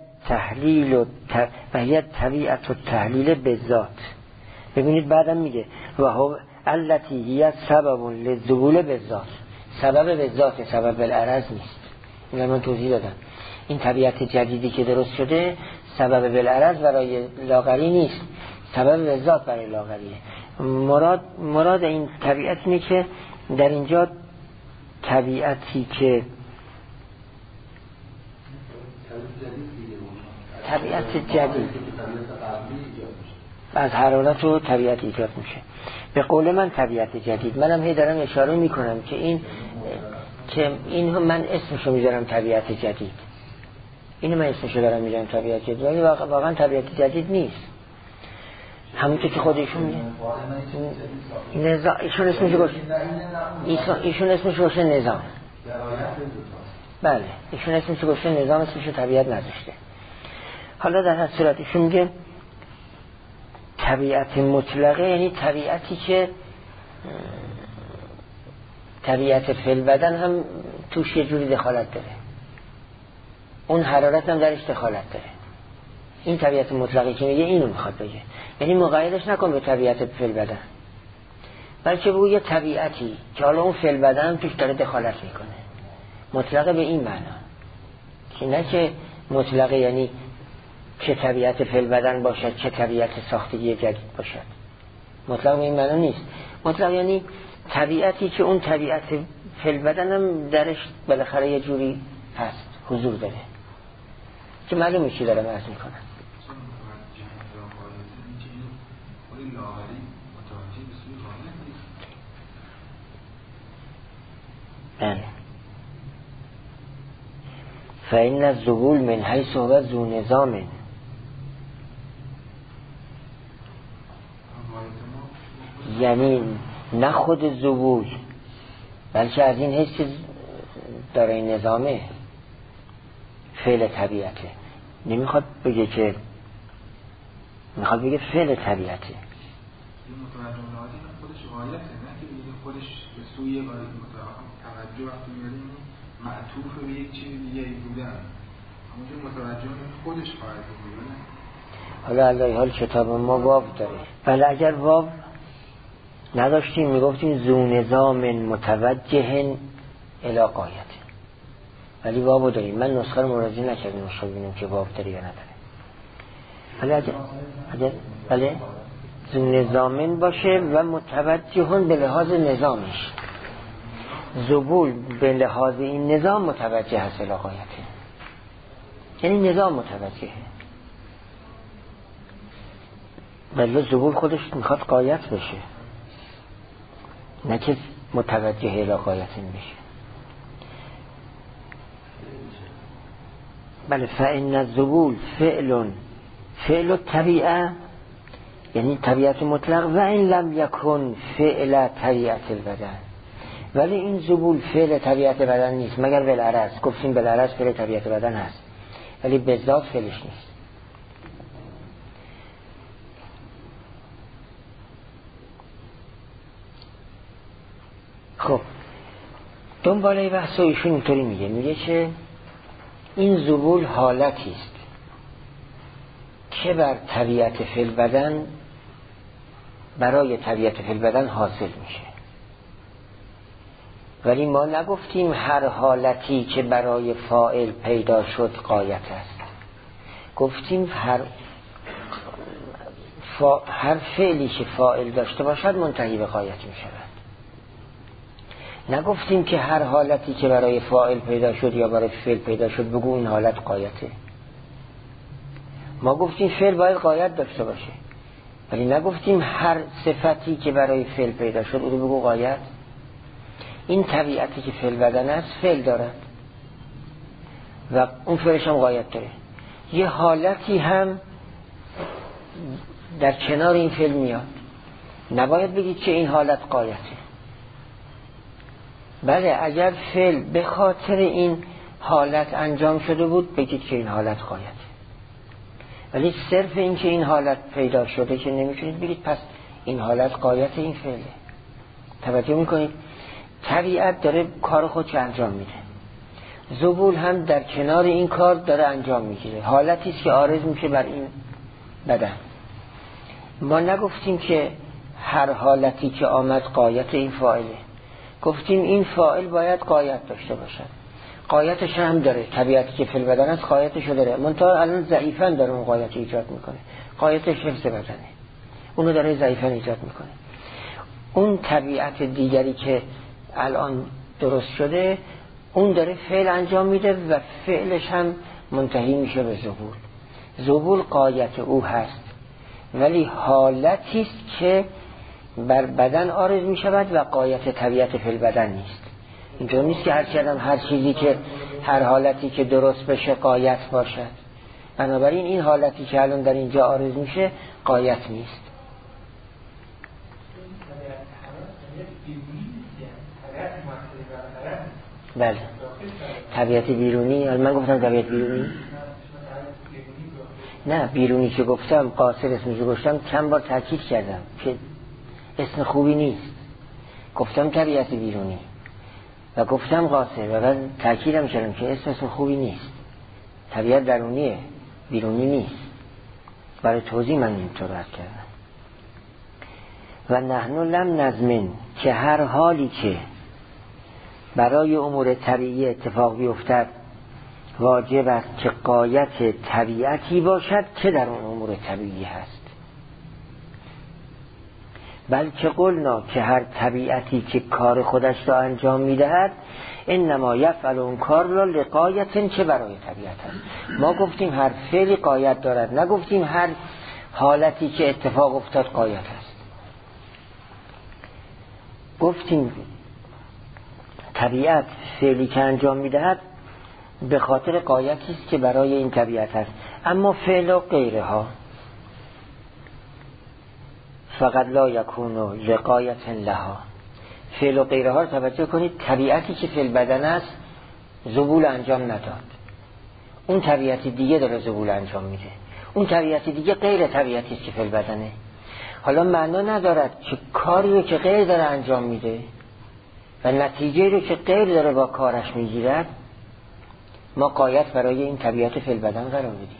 طبیعت و تحلیل به ذات. ببینید بعدم میگه و هو التی هی سبب للذبول به ذات. سبب به ذات، سبب بالعرض نیست. این من توضیح دادم. این طبیعت جدیدی که درست شده سبب بالعرض برای لاغری نیست، سبب به ذات برای لاغریه. مراد این طبیعت اینه که در اینجا طبیعتی که طبیعت جدید از حرارت و طبیعت ایجاد میشه. به قول من طبیعت جدید، منم هی دارم اشاره میکنم که این من اسمشو میذارم طبیعت جدید، اینو من اسمشو دارم میذارم طبیعت جدید، ولی واقعا طبیعت جدید نیست. همونطور که خودشون میگن ایشون اسمشو گوشه نظام. بله ایشون اسمشو گوشه نظام، اسمشو طبیعت نذاشته. حالا در هر صورت ایشون میگه طبیعت مطلقه یعنی طبیعتی که طبیعت فعل بدن هم توش یه جوری دخالت داره، اون حرارت هم درش دخالت داره. این طبیعت مطلقی که میگه اینو میخواد بگه، یعنی مقایدش نکن به طبیعت فعل بدن. بلکه بگو یه طبیعتی که حالا اون فعل بدن توش داره دخالت میکنه. مطلقه به این معنا، که نه که مطلقه یعنی چه طبیعت فعل بدن باشد چه طبیعت ساختگی جدید باشد. مطلق به این معنا نیست. مطلق یعنی طبیعتی که اون طبیعت فعل بدن هم درش بالاخره یه جوری هست، حضور داره، که معلومه چی داره عرض میکنن. بله. فإن الزبول من حیث هو ذو نظام، یعنی نه خود زبول بلکه از این حیث که داره نظامه، فعل طبیعته. نمیخواد بگه که، میخواد بگه فعل طبیعته. خودش غایته، نه که بگه خودش به سوی غایت توجه وقتی میاریم معطوف به یک چیز دیگه بودن، همونجور متوجه خودش غایت بودن. حالا الله حال کتاب ما واو داره. بله اگر واو نداشتیم میگفتیم ذو نظام متوجه الی غایت، ولی واو داریم. من نسخه رو مراجعه نکردم شو ببینم که واو داره یا نداره. ولی اگر بله ذو نظام باشه و متوجه به لحاظ نظامش، زبول به لحاظ این نظام متوجه هست الی غایته، یعنی نظام متوجهه. بله زبول خودش میخواد غایت بشه، نه که متوجه الی غایت بشه. بله فإن الزبول فعل الطبیعه، یعنی طبیعت مطلق، و این لم یکن فعل طبیعت البدن، ولی این زبول فعل طبیعت بدن نیست مگر بالعرض. گفتیم بالعرض فعل طبیعت بدن هست ولی به ذات فعلش نیست. خب دنباله بحث ایشون اینطوری میگه که این زبول حالتی است که بر طبیعت فعل بدن، برای طبیعت فعل بدن حاصل میشه، ولی ما نگفتیم هر حالتی که برای فاعل پیدا شد غایت است. گفتیم هر فعلی که فاعل داشته باشد منتهی به غایت می شود. نگفتیم که هر حالتی که برای فاعل پیدا شد یا برای فعل پیدا شد بگو این حالت غایته. ما گفتیم فعل باید غایت داشته باشه، ولی نگفتیم هر صفتی که برای فعل پیدا شد او رو بگو غایت. این طبیعتی که فعل بدن است فعل دارد و اون فعلش هم غایت داره. یه حالتی هم در کنار این فعل میاد، نباید بگید که این حالت غایته. بله اگر فعل به خاطر این حالت انجام شده بود بگید که این حالت غایته، ولی صرف این که این حالت پیدا شده که نمیتونید بگید پس این حالت غایت این فعله. توجه میکنید؟ طبیعت داره کار خودش انجام میده، زبول هم در کنار این کار داره انجام میگیره، حالتی است که عارض میشه بر این بدن. ما نگفتیم که هر حالتی که آمد غایت این فاعله، گفتیم این فاعل باید غایت داشته باشد. غایتش هم داره، طبیعتی که فعل بدن است غایتشو داره، منتها الان ضعیفاً داره اون غایت ایجاد میکنه. غایتش حفظ بدنه، اونو داره ضعیفاً ایجاد میکنه. اون طبیعت دیگری که الان درست شده اون داره فعل انجام میده و فعلش هم منتهی میشه به زبول. زبول غایت او هست ولی حالتی است که بر بدن عارض میشود و غایت طبیعت فعل بدن نیست. اینجور نیست که هر چیزی که هر حالتی که درست بشه غایت باشد. بنابراین این حالتی که الان در اینجا عارض میشه غایت نیست. بله طبیعت بیرونی، من گفتم طبیعت بیرونی نه، بیرونی که گفتم قاصر اسمشو گفتم چند بار تاکید کردم که اسم خوبی نیست. گفتم طبیعت بیرونی و گفتم قاصر و بعد تاکیدم کردم که اسم خوبی نیست. طبیعت درونیه، بیرونی نیست. برای توضیح من اینطور عرض کردم. و نحن لم نضمن که هر حالی که برای امور طبیعی اتفاق بیفتد واجب است که غایت طبیعتی باشد که در اون امور طبیعی هست، بلکه قلنا که هر طبیعتی که کار خودش را انجام میدهد انما یفعل اون کار را لغایت که برای طبیعت هست. ما گفتیم هر فعلی غایت دارد، نگفتیم هر حالتی که اتفاق افتاد غایت هست. گفتیم طبیعت فعلی که انجام میدهد به خاطر غایتی است که برای این طبیعت هست، اما فعل و غیره ها فقط لا یکون لغایت لها. فعل و غیره ها رو توجه کنید، طبیعتی که فعل بدن است ذبول انجام نداد، اون طبیعتی دیگه داره ذبول انجام میده، اون طبیعتی دیگه غیر طبیعتی است که فعل بدنه. حالا معنا ندارد که کاری رو که غیر داره انجام میده و نتیجه رو که غیر داره با کارش میگیرد ما غایت برای این طبیعت فعل بدن قرار بدیم.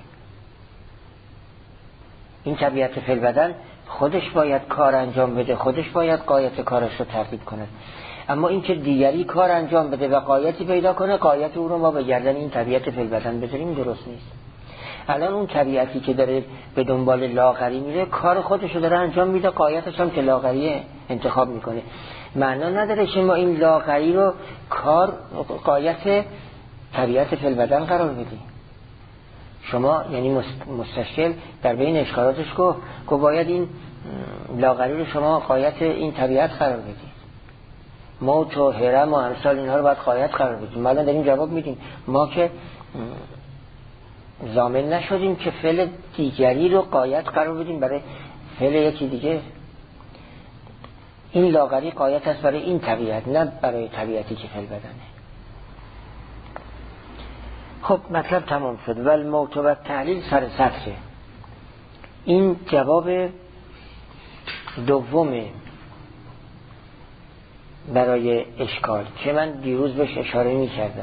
این طبیعت فعل بدن خودش باید کار انجام بده، خودش باید غایت کارش رو ترتیب کنه، اما این که دیگری کار انجام بده و غایتی پیدا کنه، غایت او رو ما به گردن این طبیعت فعل بدن بذاریم درست نیست. الان اون طبیعتی که داره به دنبال لاغری میره کار خودش رو داره انجام میده، غایتش هم که لاغری انتخاب میکنه. معنا نداره که ما این لاغری رو کار غایت طبیعت فعل بدن قرار بدیم. شما یعنی مستشکل در بین اشکالاتش گفت باید این لاغری رو شما غایت این طبیعت قرار بدید، موت و هرم و امثال اینها رو باید غایت قرار بدیم. ما الان داریم جواب میدیم، ما که ضامن نشدیم که فعل دیگری رو غایت قرار بدیم برای فعل یکی دیگه. این لاغری غایت است برای این طبیعت، نه برای طبیعتی که فعل بدنه. خب مطلب تمام شد. ول موت و تحلیل سر سطره. این جواب دومه برای اشکال که من دیروز بهش اشاره می کردم.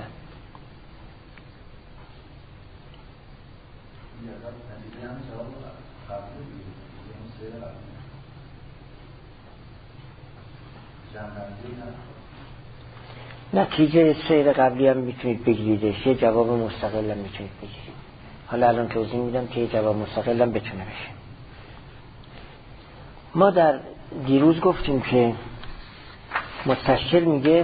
نتیجه سیر قبلی هم میتونید بگیریدش، یه جواب مستقل هم میتونید بگیرید. حالا الان توضیح میدم که یه جواب مستقل هم بتونه بشه. ما در دیروز گفتیم که مستشکل میگه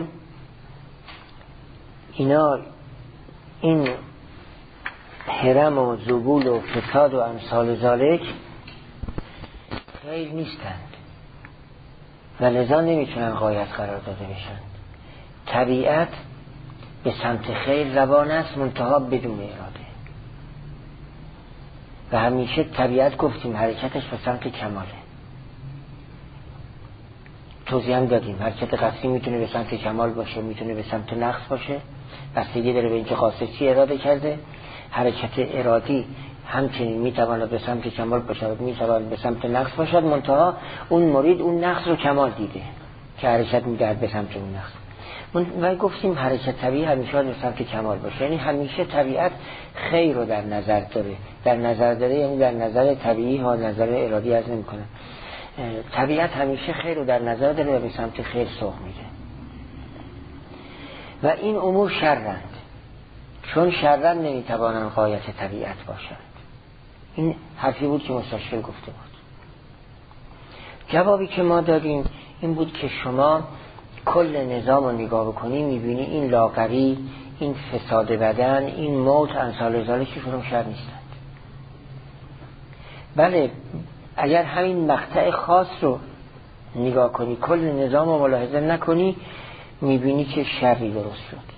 اینا این هرم و ذبول و فساد و امثال ذالک خیر نیستند و لذا نمیتونن غایت قرار داده بشن. طبیعت به سمت خیر روان است منتها بدون اراده و همیشه طبیعت گفتیم حرکتش به سمت کماله. توضیح هم دادیم حرکت قصدی میتونه به سمت کمال باشه، میتونه به سمت نقص باشه، بستگی داره به اینکه قاصد چی اراده کرده. حرکت ارادی همچنین میتواند به سمت کمال باشد، میتواند به سمت نقص باشد، منتها اون مرید اون نقص رو کمال دیده که حرکت میدهد به سمت اون نقص. و گفتیم حرکت طبیعی همیشه به سمت کمال باشه، یعنی همیشه طبیعت خیر رو در نظر داره یعنی در نظر طبیعی ها، نظر ارادی از نمی کنه. طبیعت همیشه خیر رو در نظر داره و به سمت خیر سوق میده و این امور شرند، چون شرند نمیتوانند غایت طبیعت باشند. این حرفی بود که مستشکل گفته بود. جوابی که ما دادیم این بود که شما کل نظام رو نگاه بکنی میبینی این لاغری، این فساد بدن، این موت، امثال ذالک که شما شر نیستند. بله اگر همین مقطع خاص رو نگاه کنی، کل نظام رو ملاحظه نکنی، میبینی که شری درست شد.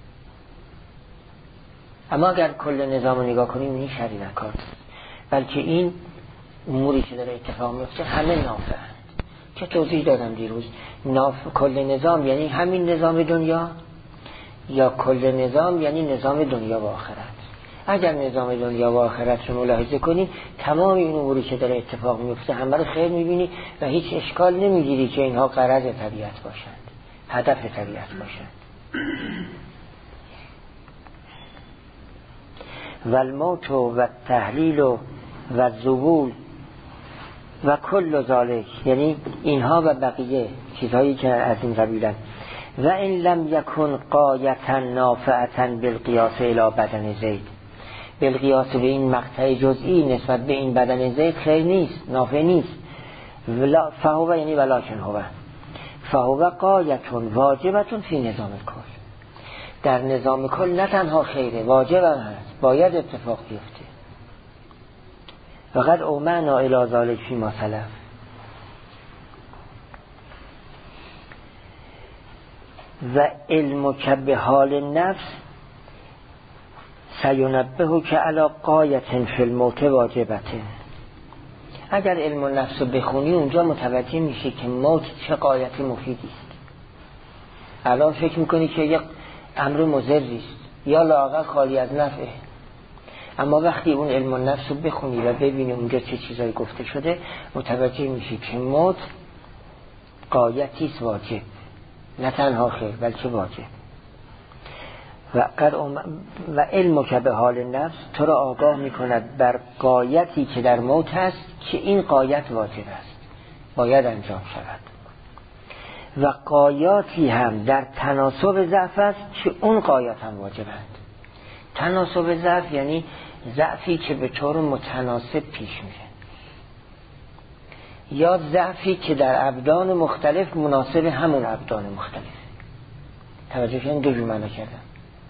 اما اگر کل نظام رو نگاه کنی میبینی شری نکار، بلکه این اموری که داره اتفاق میفته همه نافعند که توضیح دادم دیروز. کل نظام یعنی همین نظام دنیا، یا کل نظام یعنی نظام دنیا و آخرت. اگر نظام دنیا و آخرت رو ملاحظه کنی، تمام این اموری که داره اتفاق میفته همه رو خیر میبینی و هیچ اشکال نمیگیری که اینها غرض طبیعت باشند، هدف طبیعت باشند. و الموت و تحلیل و ذبول و کل ذالک، یعنی اینها و بقیه چیزهایی که از این قبیلن. و این لم یکن غایتا نافعتا بالقیاس الی بدن زید، بالقیاس به این مقطع جزئی نسبت به این بدن زید خیر نیست، نافع نیست. فهو یعنی ولکن هو، فهو غایتون واجبتون فی نظام کل، در نظام کل نه تنها خیره، واجب هم هست، باید اتفاق بیفته. وقد اومعنا الی ذالک فی ما سلف. و علمک بحال النفس سینبهک که علی غایة فی الموت واجبته. اگر علم النفس رو بخونی اونجا متوجه میشه که موت چه غایتی مفیدی است. الان فکر میکنی که یک امر مضری است یا لااقل خالی از نفعه، اما وقتی اون علم النفس رو بخونی و ببینی اونجا چه چیزایی گفته شده متوجه میشی که موت غایتی است واجب، نه تنها خیر بلکه واجب. و علمک به حال نفس تو را آگاه میکند بر غایتی که در موت هست که این غایت واجب است، باید انجام شود. و غایاتی هم در تناسب ضعف است که اون غایت هم واجبند. تناسب ضعف یعنی ضعفی که به طور متناسب پیش میره، یا ضعفی که در ابدان مختلف مناسب همون ابدان مختلف. توجه کنید دو جور معنی کردم.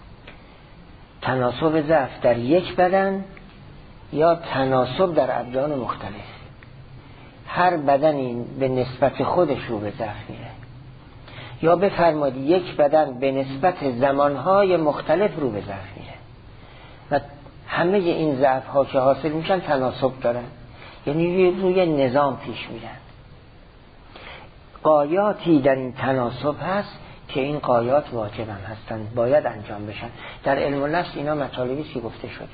تناسب ضعف در یک بدن یا تناسب در ابدان مختلف. هر بدنی به نسبت خودش رو به ضعف میره، یا بفرمایید یک بدن به نسبت زمانهای مختلف رو به ضعف میره و همه این ضعف ها که حاصل میشن تناسب دارن، یعنی روی نظام پیش میرن. غایاتی در این تناسب هست که این غایات واجب هم هستند، باید انجام بشن. در علم النفس اینا مطالبی که گفته شده،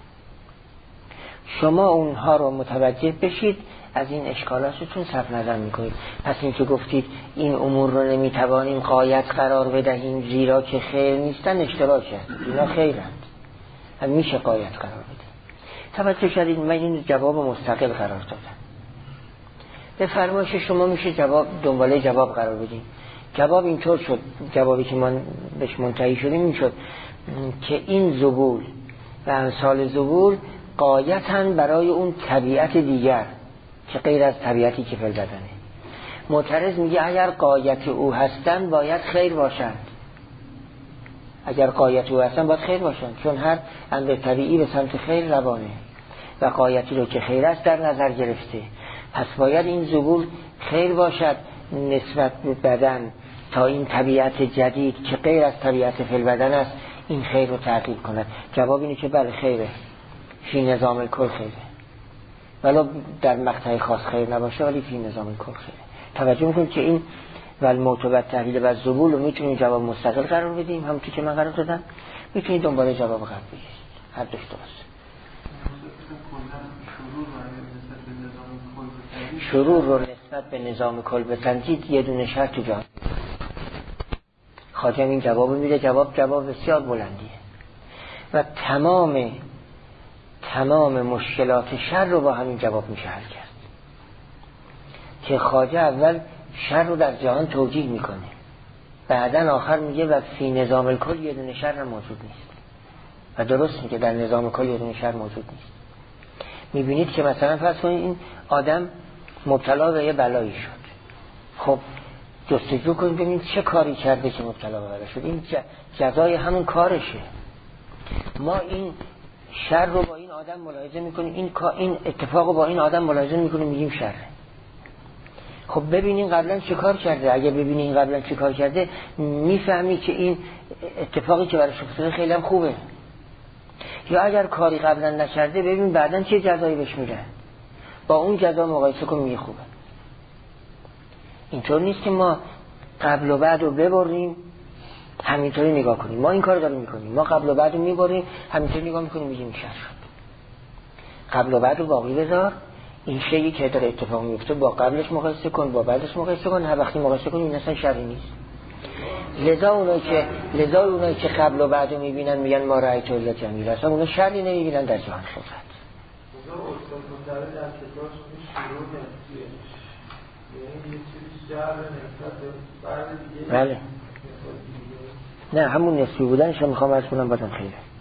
شما اونها رو متوجه بشید، از این اشکالاتتون صرف نظر میکنید. پس این که گفتید این امور رو نمیتوانیم غایت قرار بدهیم زیرا که خیر نیستن، اشتباهه. اینا خیرند، هم میشه غایت قرار بدهیم. توجه کردید من این جواب مستقل قرار دادم. به فرمایش شما میشه جواب دنباله جواب قرار بدیم. جواب اینطور شد، جوابی که من بهش منتهی شدیم این شد که این زبول و امثال زبول غایتاً برای اون طبیعت دیگر که غیر از طبیعتی که فل بدنه. معترض میگه اگر غایت او هستن باید خیر باشند، اگر غایت او هستن باید خیر باشند، چون هر امر طبیعی به سمت خیر روانه و غایتی رو که خیر است در نظر گرفته. پس باید این زبول خیر باشد نسبت به بدن تا این طبیعت جدید که غیر از طبیعت فل بدن است این خیر رو تعقیب کند. جواب اینه که بله خیره، فی نظام کل خیره، ولو در مقطع خاص خیر نباشه ولی فی نظام کل خیره. توجه میکنید که این والموت و تحلیل و زبول رو میتونیم جواب مستقل قرار بدیم، همونطور که من قرار دادم میتونید دنبال جواب قرار بگیرید، هر دوش درست. شروع رو نسبت به نظام کل بسنجید یه دونه شرط تو جان خواجه این جواب میده. جواب بسیار بلندیه و تمام مشکلات شر رو با همین جواب میشه حل کرد که خواجه اول شر رو در جهان توجیه میکنه، بعدن آخر میگه و فی نظام الکل یه دونه شر موجود نیست. و درست میگه در نظام کل یه دونه شر موجود نیست. میبینید که مثلا فرض کنید این آدم مبتلا به یه بلایی شد، خب جستجو کنید ببینید چه کاری کرده که مبتلا به بلا شد، این جزای همون کارشه. ما این شر رو با این آدم ملاحظه میکنیم، این اتفاق رو با این آدم ملاحظه میکنیم میگیم شره. خب ببینین قبلا چه کار کرده، اگه ببینین قبلا چه کار کرده میفهمی که این اتفاقی که برای شخصه خیلی هم خوبه. یا اگر کاری قبلا نکرده ببین بعدن چه جزایی بهش میده، با اون جزا مقایسه کن میگه خوبه. اینطور نیست که ما قبل و بعد رو ببریم همینطوری نگاه کنیم. ما این کار داریم میکنیم، ما قبل و بعد رو میبریم همینطوری نگاه میکنیم میگیم شر شد. قبل و بعد رو باقی بذار، این شیئی که داره اتفاق میفته با قبلش مقایسه کن، با بعدش مقایسه کن، هر وقتی مقایسه کنیم این اصلا شری نیست. لذا اونایی که قبل و بعد رو میبینن میگن ما رأیت الا جمیل، اصلا اونا شری نمیبینن در جهان خبرت. استاد مطلع در کتابش شروع نسبیه، یعنی یه چیزی جعب نسبت به بعد دیگه. بله. نه همون نسبی بودنش رو میخوام عرض کنم بعدم خیلی